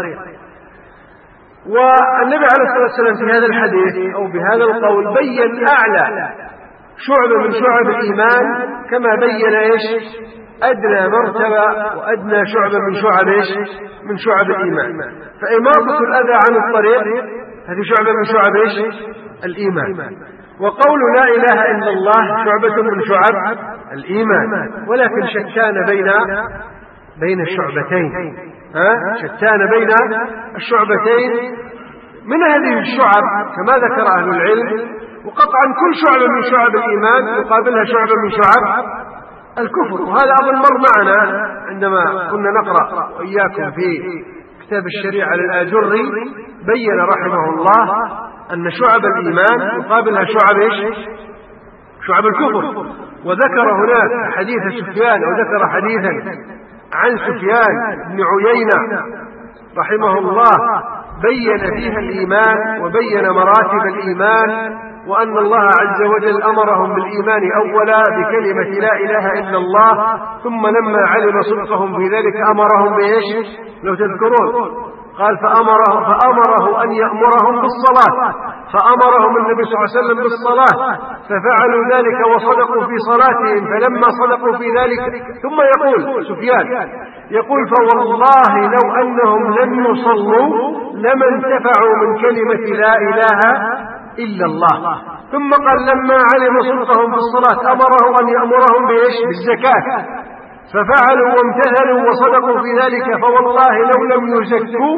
والنبي عليه الصلاة والسلام في هذا الحديث أو بهذا القول بين أعلى شعبة من شعب الإيمان، كما بين إيش أدنى مرتبة وأدنى شعبة من شعب إيش من شعب الإيمان. فإماطة الأذى عن الطريق هذه شعبة من شعب إيش الإيمان، وقول لا إله إلا الله شعبة من شعب الإيمان، ولكن شتان بين بين الشعبتين، ها شتان بين الشعبتين. من هذه الشعب كما ذكر أهل العلم، وقطعا كل شعبة من شعب الإيمان يقابلها شعبة من شعب الكفر. وهذا أظن مر معنا عندما كنا نقرأ وإياكم في كتاب الشريعة للآجري، بين رحمه الله أن شعب الإيمان يقابلها شعب إيش شعب الكفر. وذكر هناك حديث سفيان، وذكر حديثا عن سفيان بن عيينة رحمه الله بين فيها الإيمان وبين مراتب الإيمان، وأن الله عز وجل أمرهم بالإيمان أولا بكلمة لا إله إلا الله، ثم لما علم صدقهم في ذلك أمرهم بإيش لو تذكرون، قال فأمره, فأمره أن يأمرهم بالصلاة، فأمرهم النبي صلى الله عليه وسلم بالصلاة ففعلوا ذلك وصدقوا في صلاتهم، فلما صدقوا في ذلك ثم يقول سفيان يقول فوالله لو أنهم لم يصلوا لما انتفعوا من كلمة لا إله إلا الله. ثم قال لما علم صدقهم في الصلاة أمره أن يأمرهم بإيش بالزكاة، ففعلوا وامتثلوا وصدقوا في ذلك، فوالله لو لم يزكوا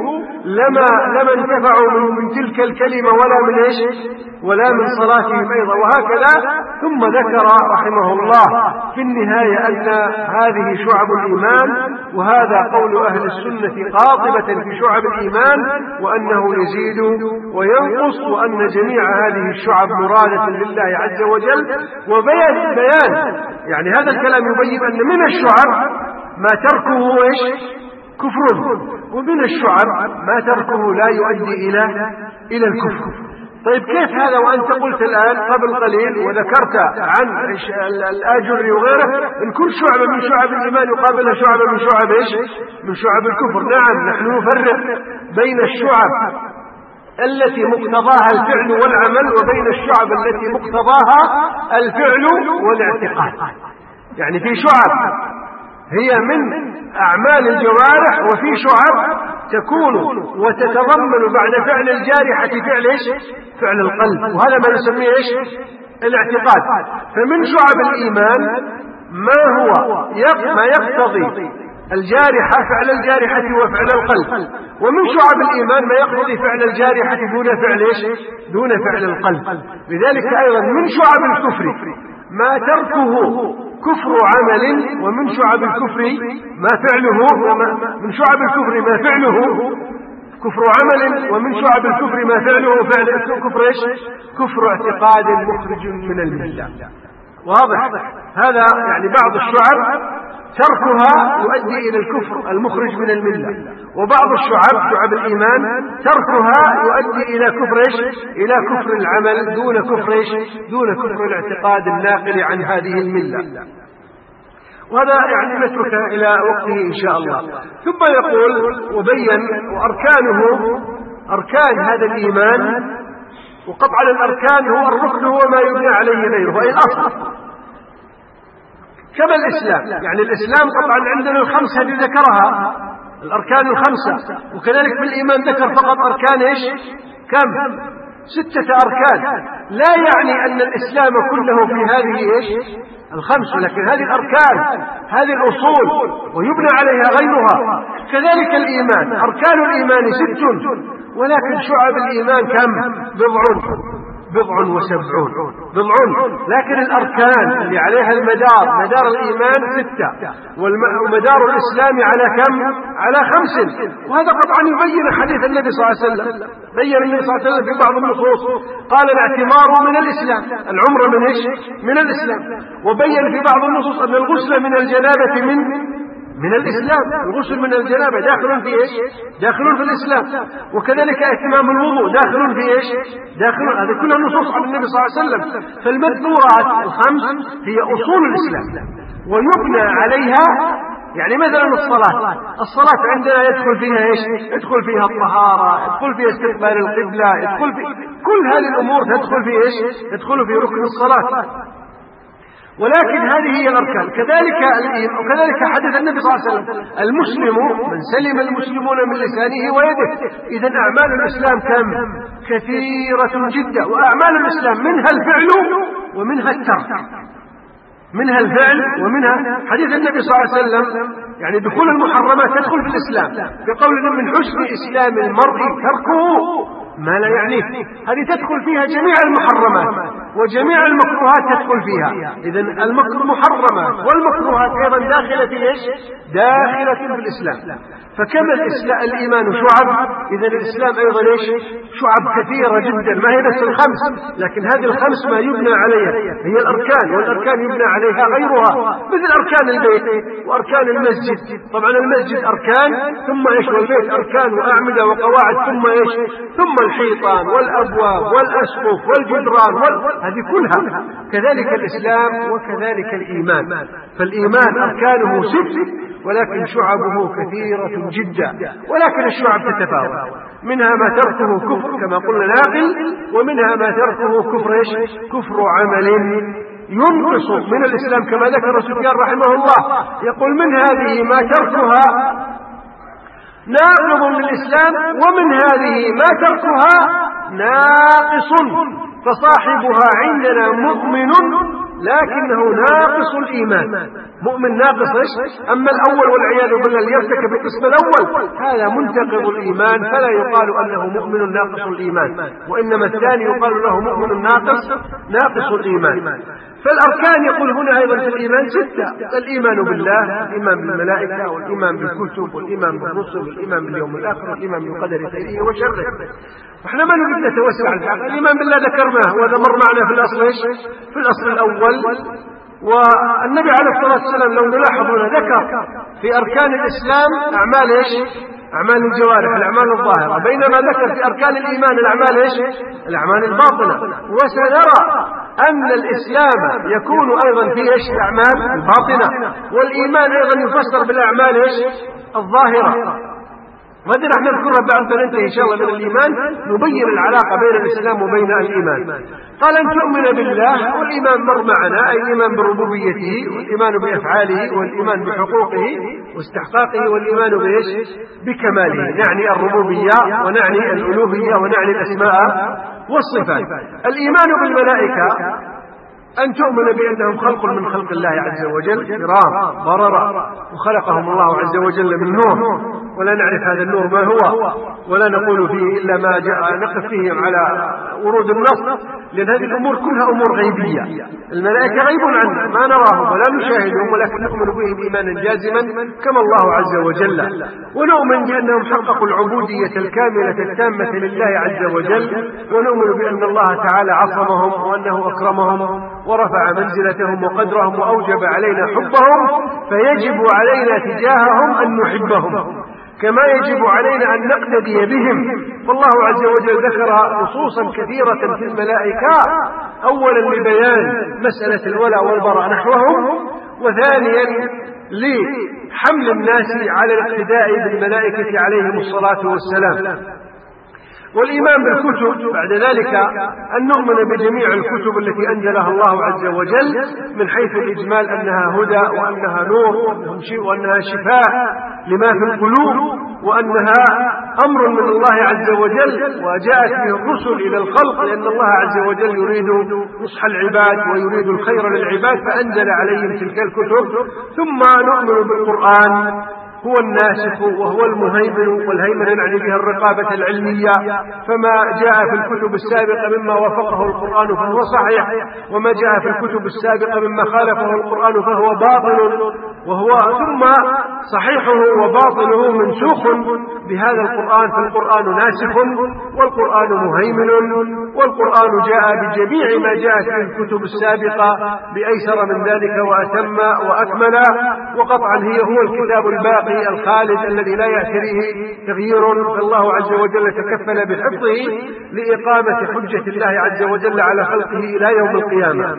لما لما انتفعوا من, من تلك الكلمة ولا من إيش ولا من صلاتهم أيضا. وهكذا ثم ذكر رحمه الله في النهاية أن هذه شعب الإيمان، وهذا قول أهل السنة قاطبة في شعب الإيمان، وأنه يزيد وينقص، وأن جميع هذه الشعب مرادة لله عز وجل. وبيان بيان يعني هذا الكلام يبين أن من الشعب ما تركه إيش كفر، ومن الشعب ما تركه لا يؤدي إلى إلى الكفر. طيب كيف هذا وأنت قلت الآن قبل قليل وذكرت عن الآجري وغيره إن كل شعبة من شعب الإيمان يقابلها شعبة من شعب إيش من شعب الكفر؟ نعم، نحن نفرق بين الشعب التي مقتضاها الفعل والعمل وبين الشعب التي مقتضاها الفعل والاعتقاد. يعني في شعب هي من أعمال الجوارح، وفي شعب تكون وتتضمن بعد فعل الجارحة فعل إيش فعل القلب، وهذا ما نسميه إيش الاعتقاد. فمن شعب الإيمان ما هو ما يقتضي الجارحة فعل الجارحة وفعل القلب، ومن شعب الإيمان ما يقتضي فعل الجارحة دون فعل إيش دون فعل القلب. لذلك أيضا من شعب الكفر ما تركه كفر عمل، ومن شعب الكفر ما فعله وما من شعب الكفر ما فعله كفر عمل، ومن شعب الكفر ما فعله فعل كفر إيش كفر اعتقاد مخرج من الملة. واضح؟ هذا يعني بعض الشعب تركها يؤدي إلى الكفر المخرج من الملة، وبعض الشعب شعب الإيمان تركها يؤدي إلى كفر إيش إلى كفر العمل دون كفر إيش دون كفر الاعتقاد الناقل عن هذه الملة. وهذا يعني نتركه إلى وقته إن شاء الله. ثم يقول وبين وأركانه أركان هذا الإيمان، وقطعا الأركان هو الركن هو ما يبنى عليه غيره أي الأصل كما الإسلام. يعني الإسلام طبعا عندنا الخمسة اللي ذكرها الأركان الخمسة، وكذلك في الإيمان ذكر فقط أركان إيش كم ستة أركان. لا يعني أن الإسلام كله في هذه إيش الخمس، لكن هذه الأركان هذه الأصول ويبنى عليها غيرها. كذلك الإيمان أركان الإيمان ست، ولكن شعب الإيمان كم بضع بضع وسبعون بضع، لكن الأركان اللي عليها المدار مدار الإيمان ستة، ومدار الإسلام على كم على خمس. وهذا قطعا يبين حديث النبي صلى الله عليه وسلم. بين النبي صلى الله عليه وسلم في بعض النصوص قال الاعتمار من الإسلام، العمرة من إيش من الإسلام. وبين في بعض النصوص أن الغسل من الجنابة من من الإسلام، الغسل من الجنابة داخل في إيش داخل في الإسلام. وكذلك إتمام الوضوء داخل في إيش داخل. هذه كلها نصوص عن النبي صلى الله عليه وسلم. فالمذكورات الخمس هي أصول الإسلام ويبنى عليها. يعني مثلا الصلاة الصلاة عندنا يدخل فيها إيش يدخل فيها الطهارة، يدخل فيها استقبال القبلة، يدخل في كل هذه الأمور تدخل في إيش تدخل في ركن الصلاة. ولكن هذه هي الأركان. كذلك وكذلك حدث النبي صلى الله عليه وسلم المسلم من سلم المسلمون من لسانه ويده. إذن أعمال الإسلام كم كثيرة جدا، وأعمال الإسلام منها الفعل ومنها الترك، منها الفعل ومنها حديث النبي صلى الله عليه وسلم يعني دخول المحرمات تدخل في الإسلام بقول من حسن إسلام المرء تركه ما لا يعنيه. هذه تدخل فيها جميع المحرمات وجميع المكروهات تدخل فيها. إذن المحرمات والمكروهات أيضا داخلة في إيش داخلة في الإسلام. فكما الإسلام الإيمان شعب، إذن الإسلام أيضا إيش شعب كثيرة جدا، ما هي بس الخمس، لكن هذه الخمس ما يبنى عليها هي الأركان، والأركان يبنى عليها غيرها مثل أركان البيت وأركان المسجد. طبعا المسجد أركان ثم إيش والبيت أركان وأعمدة وقواعد ثم إيش ثم الحيطان والأبواب والأسقف والجدران وال... هذه كلها. كذلك الإسلام وكذلك الإيمان. فالإيمان أركانه ست ولكن شعبه كثيرة جدا، ولكن الشعب تتفاوت، منها ما تركه كفر كما قلنا ناقل، ومنها ما تركه كفر إيش كفر عمل ينقص من الإسلام كما ذكر سفيان رحمه الله. يقول من هذه ما تركها ناقض للإسلام، ومن هذه ما تركها ناقص، فصاحبها عندنا مؤمن لكنه ناقص الإيمان، مؤمن ناقص. أما الأول والعياذ بالله اللي يرتكب القسم الأول هذا منتقض الإيمان، فلا يقال أنه مؤمن ناقص الإيمان، وإنما الثاني يقال له مؤمن ناقص ناقص الإيمان. فالأركان يقول هنا أيضا في الإيمان ستة: الإيمان بالله، الإيمان بالملائكة، والإيمان بالكتب، والإيمان بالرسل، والإيمان باليوم الآخر، والإيمان بالقدر خيره وشره. وإحنا ما نريد نتوسع الحق. الإيمان بالله ذكرناه وهذا مر معنا في الأصل إيش؟ في الأصل الأول. والنبي عليه الصلاة والسلام لو نلاحظ هنا ذكر في أركان الإسلام أعمال إيش؟ أعمال الجوارح، الأعمال الظاهرة، بينما ذكر في أركان الإيمان الأعمال إيش؟ الأعمال الباطنة. وسنرى أن الإسلام يكون أيضا فيه إيش؟ الأعمال الباطنة، والإيمان أيضا يفسر بالأعمال إيش؟ الظاهرة. وهذه نحن نذكرها بعد أن ننتهي إن شاء الله من الإيمان، نبين العلاقة بين الإسلام وبين الإيمان. قال أن تؤمن بالله، والإيمان مر معنا، أي الإيمان بربوبيته، والإيمان بأفعاله، والإيمان بحقوقه واستحقاقه، والإيمان بإيش؟ بكماله، نعني الربوبية ونعني الألوهية ونعني الأسماء والصفات. الإيمان بالملائكة أن تؤمن بأنهم خلق من خلق الله عز وجل، كرام بررة، وخلقهم الله عز وجل من نور، ولا نعرف هذا النور ما هو، ولا نقول فيه إلا ما جاء نقف فيه على ورود النص، لأن هذه الأمور كلها أمور غيبية. الملائكة غيب عنا ما نراهم ولا نشاهدهم، ولكن نؤمن بهم إيمانا جازما كما الله عز وجل. ونؤمن بأنهم حققوا العبودية الكاملة التامة لله عز وجل، ونؤمن بأن الله تعالى عصمهم وأنه أكرمهم ورفع منزلتهم وقدرهم وأوجب علينا حبهم، فيجب علينا تجاههم أن نحبهم كما يجب علينا أن نقتدي بهم. فالله عز وجل ذكر نصوصا كثيرة في الملائكة، أولا لبيان مسألة الولاء والبراء نحوهم، وثانيا لحمل الناس على الاقتداء بالملائكة عليهم الصلاة والسلام. والإيمان بالكتب بعد ذلك أن نؤمن بجميع الكتب التي أنزلها الله عز وجل من حيث الإجمال أنها هدى، وأنها نور، وأنها شفاء لما في القلوب، وأنها أمر من الله عز وجل، وجاءت به الرسل إلى الخلق، لأن الله عز وجل يريد نصح العباد ويريد الخير للعباد، فأنزل عليهم تلك الكتب. ثم نؤمن بالقرآن، هو الناسخ وهو المهيمن، والهيمن نعني بها الرقابة العلمية، فما جاء في الكتب السابقة مما وافقه القرآن فهو صحيح، وما جاء في الكتب السابقة مما خالفه القرآن فهو باطل، وهو ثم صحيحه وباطله منسوخ بهذا القرآن، فالقرآن ناسخ والقرآن مهيمن، والقرآن جاء بجميع ما جاءت في الكتب السابقة بأيسر من ذلك وأتم وأكمل، وقطعا هي هو الكتاب الباقي الخالد الذي لا يعتريه تغيير، فالله عز وجل تكفل بحفظه لإقامة حجة الله عز وجل على خلقه إلى يوم القيامة.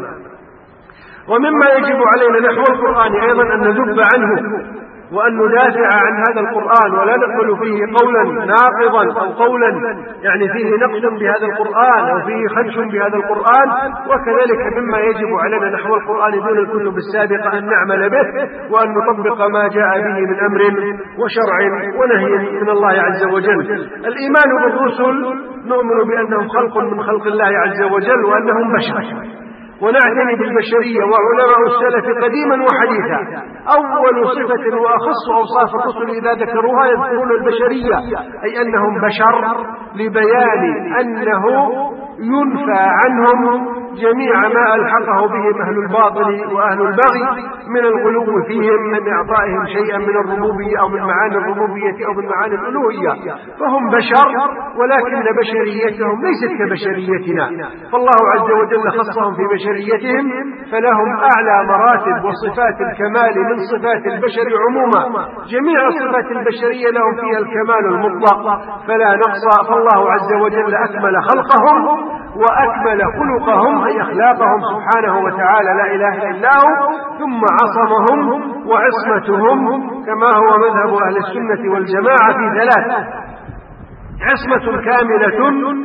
ومما يجب علينا نحو القرآن أيضا أن نذب عنه وأن ندافع عن هذا القرآن، ولا نقبل فيه قولا ناقضا أو قولا يعني فيه نقص بهذا القرآن أو فيه خدش بهذا القرآن. وكذلك مما يجب علينا نحو القرآن دون الكتب السابقة أن نعمل به، وأن نطبق ما جاء به من أمر وشرع ونهي من الله عز وجل. الإيمان بالرسل، نؤمن بأنهم خلق من خلق الله عز وجل وأنهم بشر، ونعتني بالبشرية. وعلماء السلف قديما وحديثا أول صفة وأخص أوصاف الرسل إذا ذكروها يذكرون البشرية، أي أنهم بشر، لبيان أنه ينفى عنهم جميع ما ألحقه بهم أهل الباطل وأهل البغي من الغلو فيهم، من إعطائهم شيئا من الربوبية أو من معاني الربوبية أو من معاني الألوهية. فهم بشر، ولكن بشريتهم ليست كبشريتنا، فالله عز وجل خصهم في بشريتهم، فلهم أعلى مراتب وصفات الكمال من صفات البشر عموما. جميع الصفات البشرية لهم فيها الكمال المطلق فلا نقص، فالله عز وجل أكمل خلقهم وأكمل خلقهم أي أخلاقهم سبحانه وتعالى لا إله إلا هو، ثم عصمهم وعصمتهم كما هو مذهب أهل السنة والجماعة في ثلاث: عصمة كاملة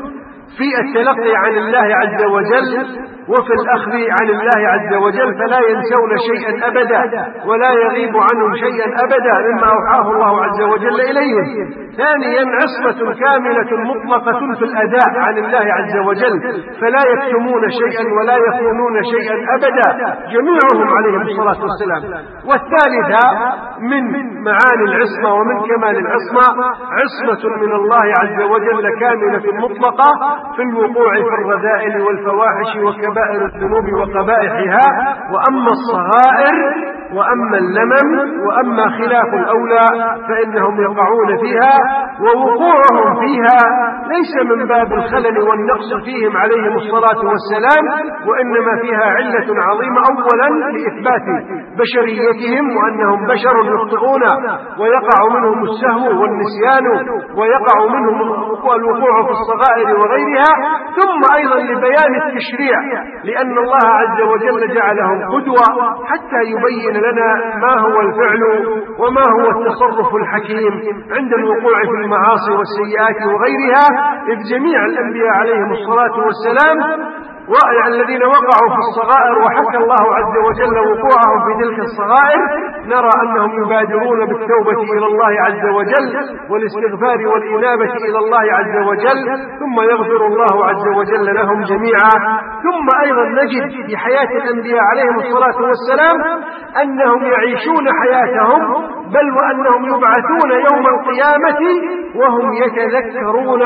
في التلقي عن الله عز وجل وفي الأخذ عن الله عز وجل، فلا ينسون شيئا أبدا ولا يغيب عنهم شيئا أبدا مما أوحاه الله عز وجل إليهم. ثانيا عصمة كاملة مطلقة في الأداء عن الله عز وجل، فلا يكتمون شيئا ولا يخونون شيئا أبدا جميعهم عليهم الصلاة والسلام. والثالثة من معاني العصمة ومن كمال العصمة عصمة من الله عز وجل كاملة مطلقة في الوقوع في الرذائل والفواحش وكبائر الذنوب وقبائحها. وأما الصغائر وأما اللمم وأما خلاف الأولى فإنهم يقعون فيها، ووقوعهم فيها ليس من باب الخلل والنقص فيهم عليهم الصلاة والسلام، وإنما فيها علة عظيمة. أولا لإثبات بشريتهم وأنهم بشر يخطئون ويقع منهم السهو والنسيان ويقع منهم الوقوع في الصغائر وغيرها. ثم أيضا لبيان التشريع، لأن الله عز وجل جعلهم قدوة حتى يبين لنا ما هو الفعل وما هو التصرف الحكيم عند الوقوع في المعاصي والسيئات وغيرها. إذ جميع الأنبياء عليهم الصلاة والسلام والذين وقعوا في الصغائر وحكى الله عز وجل وقوعهم في تلك الصغائر نرى أنهم يبادرون بالتوبة إلى الله عز وجل والاستغفار والإنابة إلى الله عز وجل، ثم يغفر الله عز وجل لهم جميعا. ثم أيضا نجد في حياة الأنبياء عليهم الصلاة والسلام أنهم يعيشون حياتهم، بل وأنهم يبعثون يوم القيامة وهم يتذكرون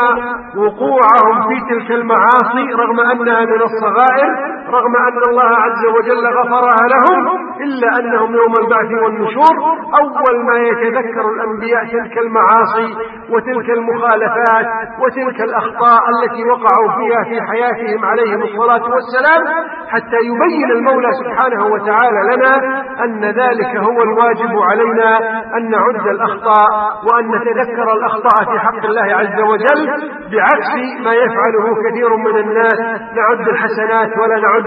وقوعهم في تلك المعاصي رغم أنها من الصغائر، رغم أن الله عز وجل غفرها لهم، إلا أنهم يوم البعث والنشور أول ما يتذكر الأنبياء تلك المعاصي وتلك المخالفات وتلك الأخطاء التي وقعوا فيها في حياتهم عليهم الصلاة والسلام، حتى يبين المولى سبحانه وتعالى لنا أن ذلك هو الواجب علينا، أن نعد الأخطاء وأن نتذكر الأخطاء في حق الله عز وجل، بعكس ما يفعله كثير من الناس، نعد الحسنات ولا نعد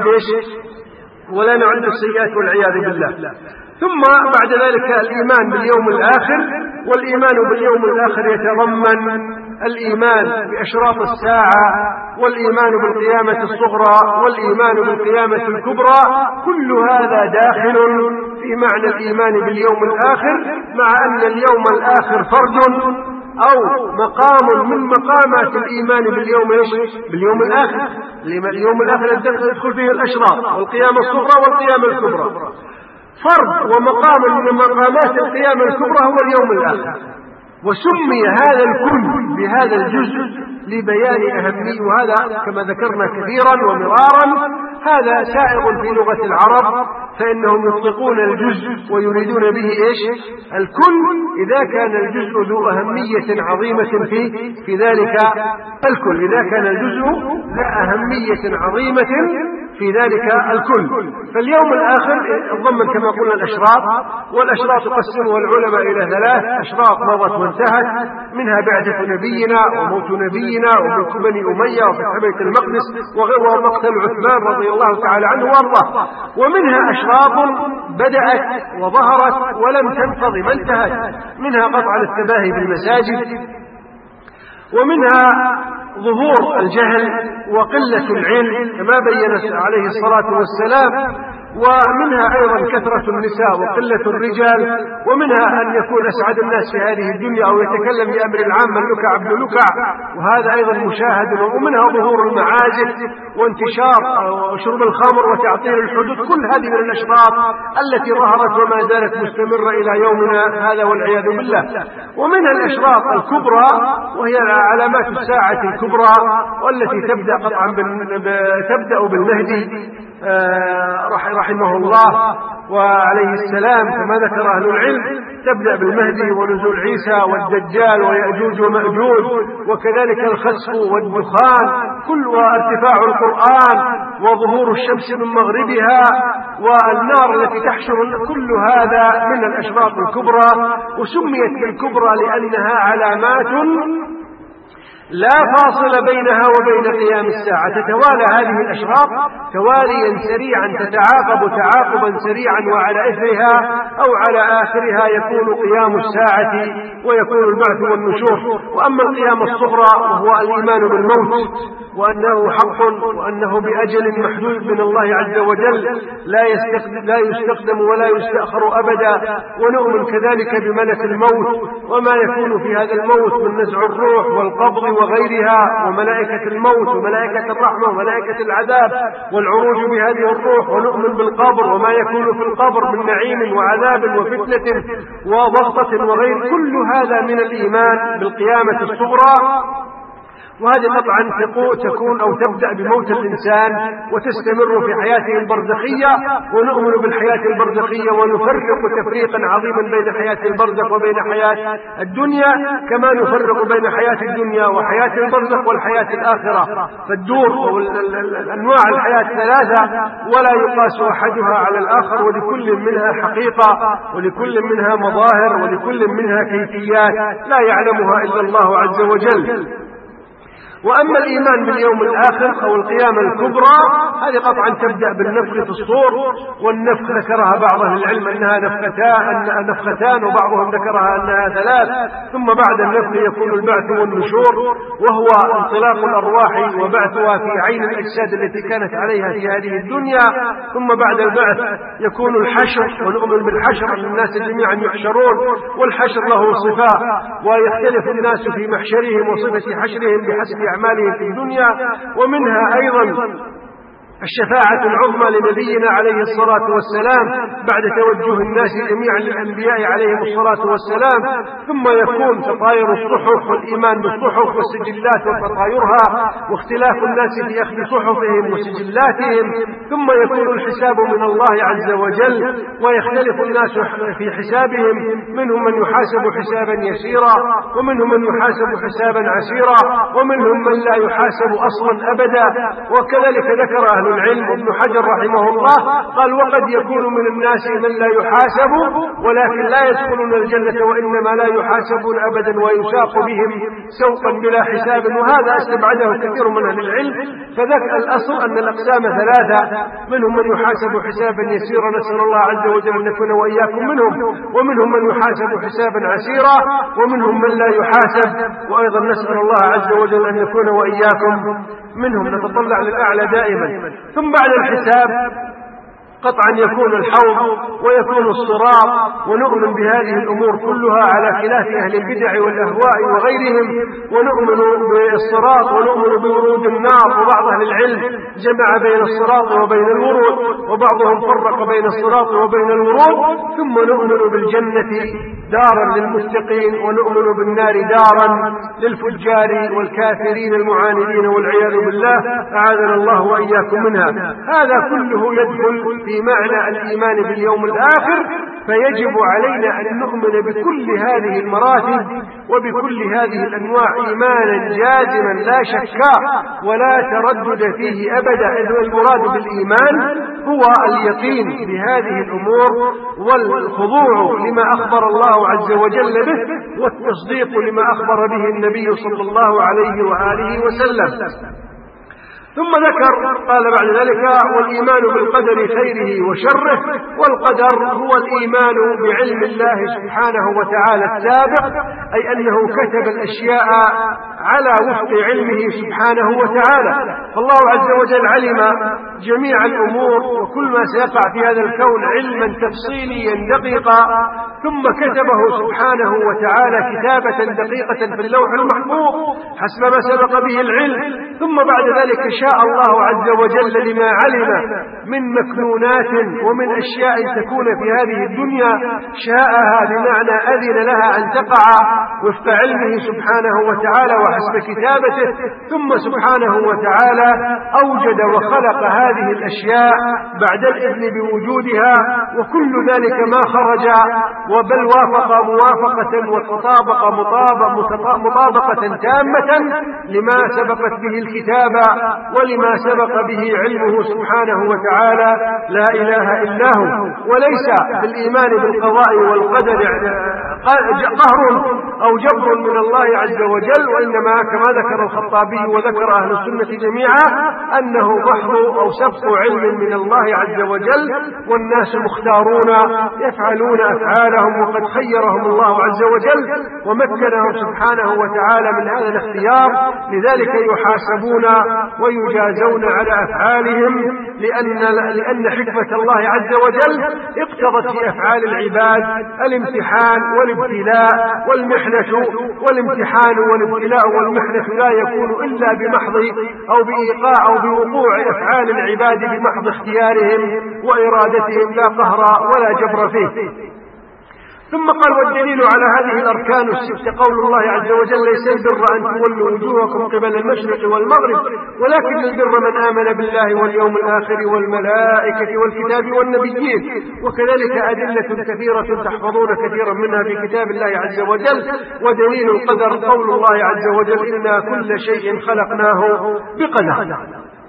ولا نعد السيئات والعياذ بالله. ثم بعد ذلك الإيمان باليوم الآخر، والإيمان باليوم الآخر يتضمن الإيمان بأشراط الساعة والإيمان بالقيامة الصغرى والإيمان بالقيامة الكبرى. كل هذا داخل في معنى الإيمان باليوم الآخر، مع أن اليوم الآخر فرد أو مقام من مقامات الإيمان باليوم باليوم الآخر. اليوم الآخر يدخل فيه الأشراط والقيامة الصغرى والقيامة الكبرى. فرد ومقام من مقامات القيامة الكبرى هو اليوم الآخر، وسمي هذا الكل بهذا الجزء لبيان أهمية، وهذا كما ذكرنا كثيرا ومرارا هذا سائغ في لغة العرب، فإنهم يطلقون الجزء ويريدون به إيش؟ الكل، إذا كان الجزء ذو أهمية عظيمة في في ذلك الكل، إذا كان الجزء ذو أهمية عظيمة في ذلك الكل. فاليوم الآخر ضمن كما قلنا الأشراط، والأشراط قسمها العلماء إلى ثلاث أشراط مضت وانتهت، منها بعثة نبينا وموت نبينا وملك بني أمية وفتح بيت المقدس وغيره ومقتل عثمان رضي الله تعالى عنه وارضاه. ومنها أشراط بدأت وظهرت ولم تنقض ما انتهت، منها قطع التباهي بالمساجد، ومنها ظهور الجهل وقلة العلم كما بين عليه الصلاة والسلام، ومنها أيضا كثرة النساء وقلة الرجال، ومنها أن يكون أسعد الناس في هذه الدنيا أو يتكلم بأمر العام من لكع ابن لكع، وهذا أيضا مشاهد. ومنها ظهور المعازف وانتشار شرب الخمر وتعطيل الحدود. كل هذه من الأشراط التي ظهرت وما زالت مستمرة إلى يومنا هذا والعياذ بالله. ومنها الأشراط الكبرى وهي علامات الساعة الكبرى، والتي تبدأ قطعا تبدأ بالمهدي رحمه الله وعليه السلام كما ذكر أهل العلم، تبدأ بالمهدي ونزول عيسى والدجال ويأجوج ومأجوج، وكذلك الخسف والدخان كل وارتفاع القرآن وظهور الشمس من مغربها والنار التي تحشر، كل هذا من الأشراط الكبرى. وسميت بالكبرى لأنها علامات لا فاصل بينها وبين قيام الساعة، تتوالى هذه الأشراط تواليا سريعا تتعاقب تعاقبا سريعا، وعلى إثرها أو على آخرها يكون قيام الساعة ويكون البعث والنشور. وأما القيامة الصغرى وهو الإيمان بالموت وأنه حق وأنه بأجل محدود من الله عز وجل لا يستخدم, لا يستخدم ولا يستأخر أبدا، ونؤمن كذلك بملك الموت وما يكون في هذا الموت من نزع الروح والقبض وغيرها، وملائكة الموت وملائكة الرحمة وملائكة العذاب والعروج بهذه الروح، ونؤمن بالقبر وما يكون في القبر من نعيم وعذاب وفتنة وضغطة وغير. كل هذا من الإيمان بالقيامة الصغرى، وهذه قطعا تكون أو تبدأ بموت الإنسان وتستمر في حياته البرزخية، ونؤمن بالحياة البرزخية ونفرق تفريقا عظيما بين حياة البرزخ وبين حياة الدنيا، كما نفرق بين حياة الدنيا وحياة البرزخ والحياة الآخرة. فالدور أنواع الحياة ثلاثة ولا يقاس أحدها على الآخر، ولكل منها حقيقة ولكل منها مظاهر ولكل منها كيفيات لا يعلمها إلا الله عز وجل. وأما الإيمان باليوم الآخر أو القيامة الكبرى هذه قطعا تبدأ بالنفخ في الصور، والنفخ ذكرها بعض أهل العلم أنها نفختان, أنها نفختان وبعضهم ذكرها أنها ثلاث، ثم بعد النفخ يكون البعث والنشور، وهو انطلاق الأرواح وبعثها في عين الأجساد التي كانت عليها في هذه الدنيا. ثم بعد البعث يكون الحشر، ونؤمن بالحشر أن الناس جميعا يحشرون، والحشر له صفات ويختلف الناس في محشرهم وصفة حشرهم بحسب أعمالهم في الدنيا. ومنها أيضا الشفاعة العظمى لنبينا عليه الصلاة والسلام بعد توجه الناس جميعا للأنبياء عليهم الصلاة والسلام. ثم يكون تطاير الصحف والإيمان بالصحف والسجلات وتطايرها واختلاف الناس في أخذ صحفهم وسجلاتهم. ثم يكون الحساب من الله عز وجل ويختلف الناس في حسابهم، منهم من يحاسب حسابا يسيرا ومنهم من يحاسب حسابا عسيرا ومنهم من لا يحاسب أصلا أبدا. وكذلك ذكر أهل العلم ابن حجر رحمه الله قال: وقد يكون من الناس من لا يحاسب ولكن لا يدخلون الجنة وإنما لا يحاسبون أبدا ويساق بهم سوقا بلا حساب. وهذا استبعده كثير من أهل العلم. فذاك الأصل أن الأقسام ثلاثة، منهم من يحاسب حسابا يسيرا نسأل الله عز وجل أن نكون وإياكم منهم، ومنهم من يحاسب حسابا عسيرا، ومنهم من لا يحاسب، وأيضا نسأل الله عز وجل أن نكون وإياكم منهم. نتطلع للأعلى دائما. ثم بعد الحساب قطعا يكون الحوض ويكون الصراط، ونؤمن بهذه الأمور كلها على خلاف أهل البدع والأهواء وغيرهم. ونؤمن بالصراط ونؤمن بورود النار، وبعض أهل العلم جمع بين الصراط وبين الورود، وبعضهم فرق بين الصراط وبين الورود. ثم نؤمن بالجنة دارا للمتقين، ونؤمن بالنار دارا للفجار والكافرين المعاندين والعياذ بالله، أعاذنا الله وإياكم منها. هذا كله يدخل في معنى الإيمان باليوم الآخر، فيجب علينا أن نؤمن بكل هذه المراتب وبكل هذه الأنواع إيمانا جازما لا شك ولا تردد فيه أبدا. إذ المراد بالإيمان هو اليقين بهذه الأمور والخضوع لما أخبر الله عز وجل به، والتصديق لما أخبر به النبي صلى الله عليه وآله وسلم. ثم ذكر قال بعد ذلك: والإيمان بالقدر خيره وشره. والقدر هو الإيمان بعلم الله سبحانه وتعالى السابق، أي أنه كتب الأشياء على وفق علمه سبحانه وتعالى. فالله عز وجل علم جميع الأمور وكل ما سيقع في هذا الكون علما تفصيليا دقيقا، ثم كتبه سبحانه وتعالى كتابة دقيقة في اللوح المحفوظ حسب ما سبق به العلم. ثم بعد ذلك شاء الله عز وجل لما علم من مكنونات ومن أشياء تكون في هذه الدنيا، شاءها بمعنى أذن لها أن تقع وفق علمه سبحانه وتعالى وحسب كتابته. ثم سبحانه وتعالى أوجد وخلق هذه الأشياء بعد الإذن بوجودها، وكل ذلك ما خرج وبل وافق موافقة وتطابق مطابقة تامة لما سبقت به الكتابة ولما سبق به علمه سبحانه وتعالى لا إله إلا هو. وليس بالإيمان بالقضاء والقدر قهر أو جبر من الله عز وجل، وإنما كما ذكر الخطابي وذكر أهل السنة جميعا أنه محض أو سبق علم من الله عز وجل، والناس مختارون يفعلون أفعالهم، وقد خيرهم الله عز وجل ومكنهم سبحانه وتعالى من هذا الاختيار، لذلك يحاسبون ويجازون على أفعالهم، لأن, لأن حكمة الله عز وجل اقتضت في أفعال العباد الامتحان والابتلاء والمحنة، والامتحان والابتلاء والمحنة لا يكون إلا بمحض أو بإيقاع أو بوقوع أفعال العباد بمحض اختيارهم وإرادتهم، لا قهر ولا جبر فيه. ثم قال: والدليل على هذه الأركان الست قول الله عز وجل: ليس البر أن تولوا وجوهكم قبل المشرق والمغرب ولكن البر من آمن بالله واليوم الآخر والملائكة والكتاب والنبيين. وكذلك أدلة كثيرة تحفظون كثيرا منها في كتاب الله عز وجل. ودليل القدر قول الله عز وجل: إنا كل شيء خلقناه بقدر.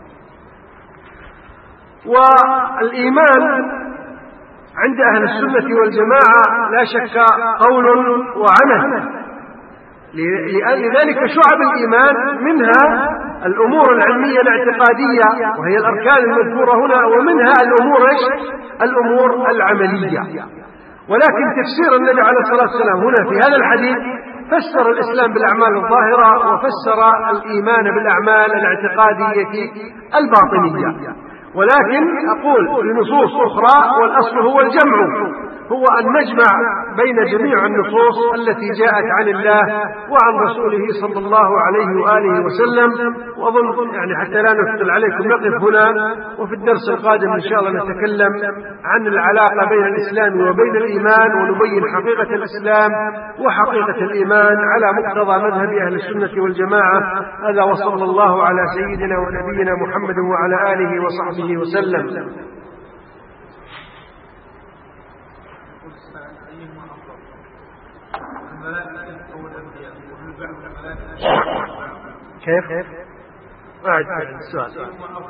والإيمان عند أهل السنة والجماعة لا شك قول وعمل، لذلك شعب الإيمان منها الأمور العلمية الاعتقادية وهي الأركان المذكورة هنا، ومنها الأمور الأمور العملية. ولكن تفسير النبي عليه الصلاة والسلام هنا في هذا الحديث فسر الإسلام بالأعمال الظاهرة، وفسر الإيمان بالأعمال الاعتقادية الباطنية. ولكن أقول لنصوص أخرى، والأصل هو الجمع، هو أن نجمع بين جميع النصوص التي جاءت عن الله وعن رسوله صلى الله عليه وآله وسلم. وأظن يعني حتى لا نثقل عليكم نقف هنا، وفي الدرس القادم إن شاء الله نتكلم عن العلاقة بين الإسلام وبين الإيمان، ونبين حقيقة الإسلام وحقيقة الإيمان على مقتضى مذهب أهل السنة والجماعة. هذا وصلى الله على سيدنا ونبينا محمد وعلى آله وصحبه وسلم. كيف؟ أعد السؤال.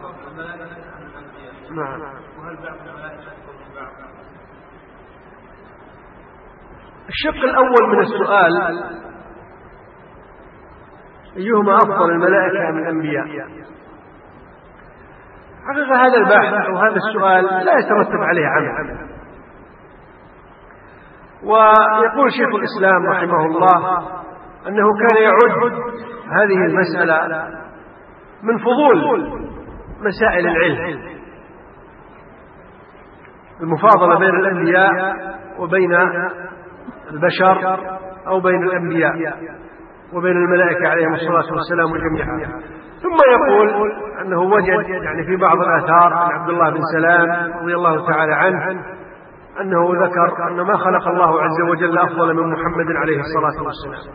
نعم. الشق الأول من السؤال: أيهما أفضل، الملائكة أم الأنبياء؟ حقيقة هذا البحث أو هذا السؤال لا يترتب عليه عمل. ويقول شيخ الإسلام رحمه الله أنه كان يعد هذه المسألة من فضول مسائل العلم، المفاضلة بين الأنبياء وبين البشر، أو بين الأنبياء وبين الملائكة عليهم الصلاة والسلام جميعا. ثم يقول أنه وجد يعني في بعض الآثار عن عبد الله بن سلام رضي الله تعالى عنه أنه ذكر أن ما خلق الله عز وجل أفضل من محمد عليه الصلاة والسلام.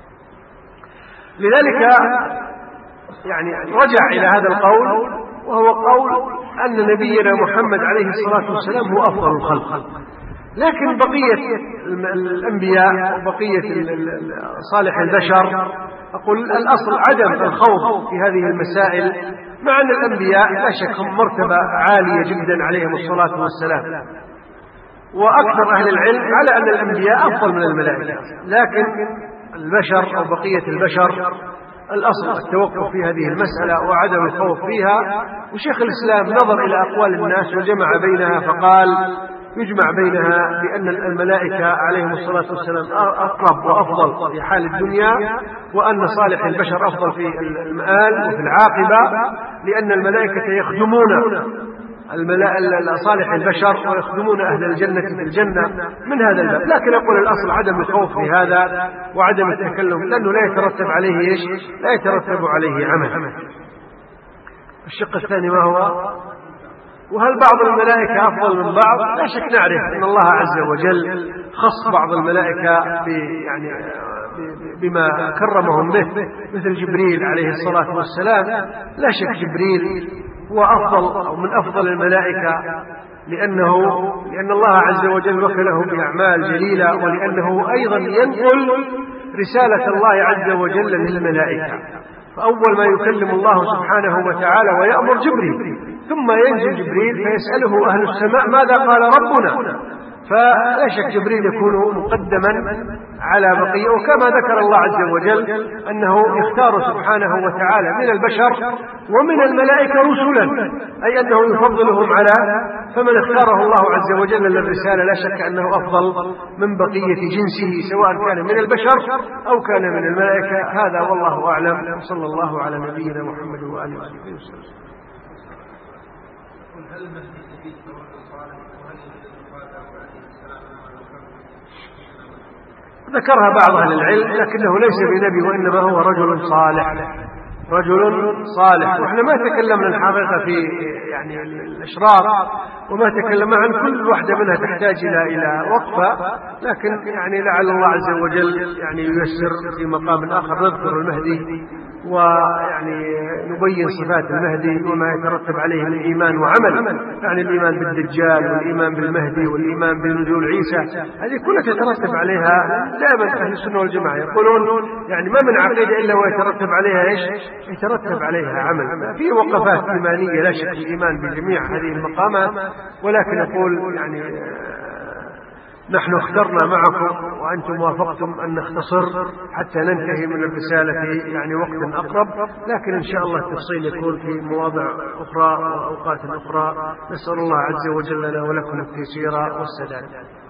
لذلك يعني رجع إلى هذا القول، وهو قول أن نبينا محمد عليه الصلاة والسلام هو أفضل الخلق. لكن بقية الأنبياء وبقية صالح البشر، أقول الأصل عدم الخوض في هذه المسائل، مع أن الأنبياء لا شك هم مرتبة عالية جدا عليهم الصلاة والسلام، وأكثر أهل العلم على أن الأنبياء أفضل من الملائكة. لكن البشر أو بقية البشر الأصل التوقف في هذه المسألة وعدم الخوف فيها. وشيخ الإسلام نظر إلى أقوال الناس وجمع بينها، فقال يجمع بينها بأن الملائكة عليهم الصلاة والسلام أقرب وأفضل في حال الدنيا، وأن صالح البشر أفضل في المآل وفي العاقبة، لأن الملائكة يخدمون صالح البشر ويخدمون أهل الجنة في الجنة من هذا الباب. لكن أقول الأصل عدم الخوف في هذا وعدم التكلم، لأنه لا يترتب عليه إيش؟ لا يترتب عليه عمل. الشق الثاني ما هو؟ وهل بعض الملائكة أفضل من بعض؟ لا شك نعرف أن الله عز وجل خص بعض الملائكة يعني بما كرمهم به، مثل جبريل عليه الصلاة والسلام. لا شك جبريل هو أفضل أو من أفضل الملائكة، لأنه لأن الله عز وجل وكله بأعمال جليلة، ولأنه أيضا ينقل رسالة الله عز وجل للملائكة. فأول ما يكلم الله سبحانه وتعالى ويأمر جبريل، ثم ينزل جبريل فيسأله أهل السماء ماذا قال ربنا، فلا شك جبريل يكون مقدما على بقية. وكما ذكر الله عز وجل أنه يختار سبحانه وتعالى من البشر ومن الملائكة رسلا، أي أنه يفضلهم على، فمن اختاره الله عز وجل للرسالة لا شك أنه أفضل من بقية جنسه سواء كان من البشر أو كان من الملائكة. هذا والله أعلم. صلى الله على نبينا محمد وآله وصحبه وسلم. ذكرها بعض أهل العلم لكنه ليس بنبي وإنما هو رجل صالح، رجل صالح. وإحنا ما تكلمنا الحقيقة في يعني الإشراق وما تكلمنا عن كل واحدة منها تحتاج إلى إلى وقفة، لكن يعني لعل الله عز وجل يعني ييسر في مقام آخر نذكر المهدي ويعني نبين صفات المهدي وما يترتب عليه من إيمان وعمل، يعني الإيمان بالدجال والإيمان بالمهدي والإيمان بنزول عيسى، هذه كلها تترتب عليها. دائما أهل السنة والجماعة يقولون يعني ما من عقيدة إلا ويترتب عليها إيش؟ يترتب عليها عمل. في وقفات إيمانية لا شك الإيمان بجميع هذه المقامات، ولكن يقول يعني نحن اخترنا معكم وأنتم وافقتم أن نختصر حتى ننتهي من الرسالة في يعني وقت أقرب، لكن إن شاء الله التفصيل يكون في مواضع أخرى وأوقات أخرى. نسأل الله عز وجل لنا ولكم التيسير والسداد.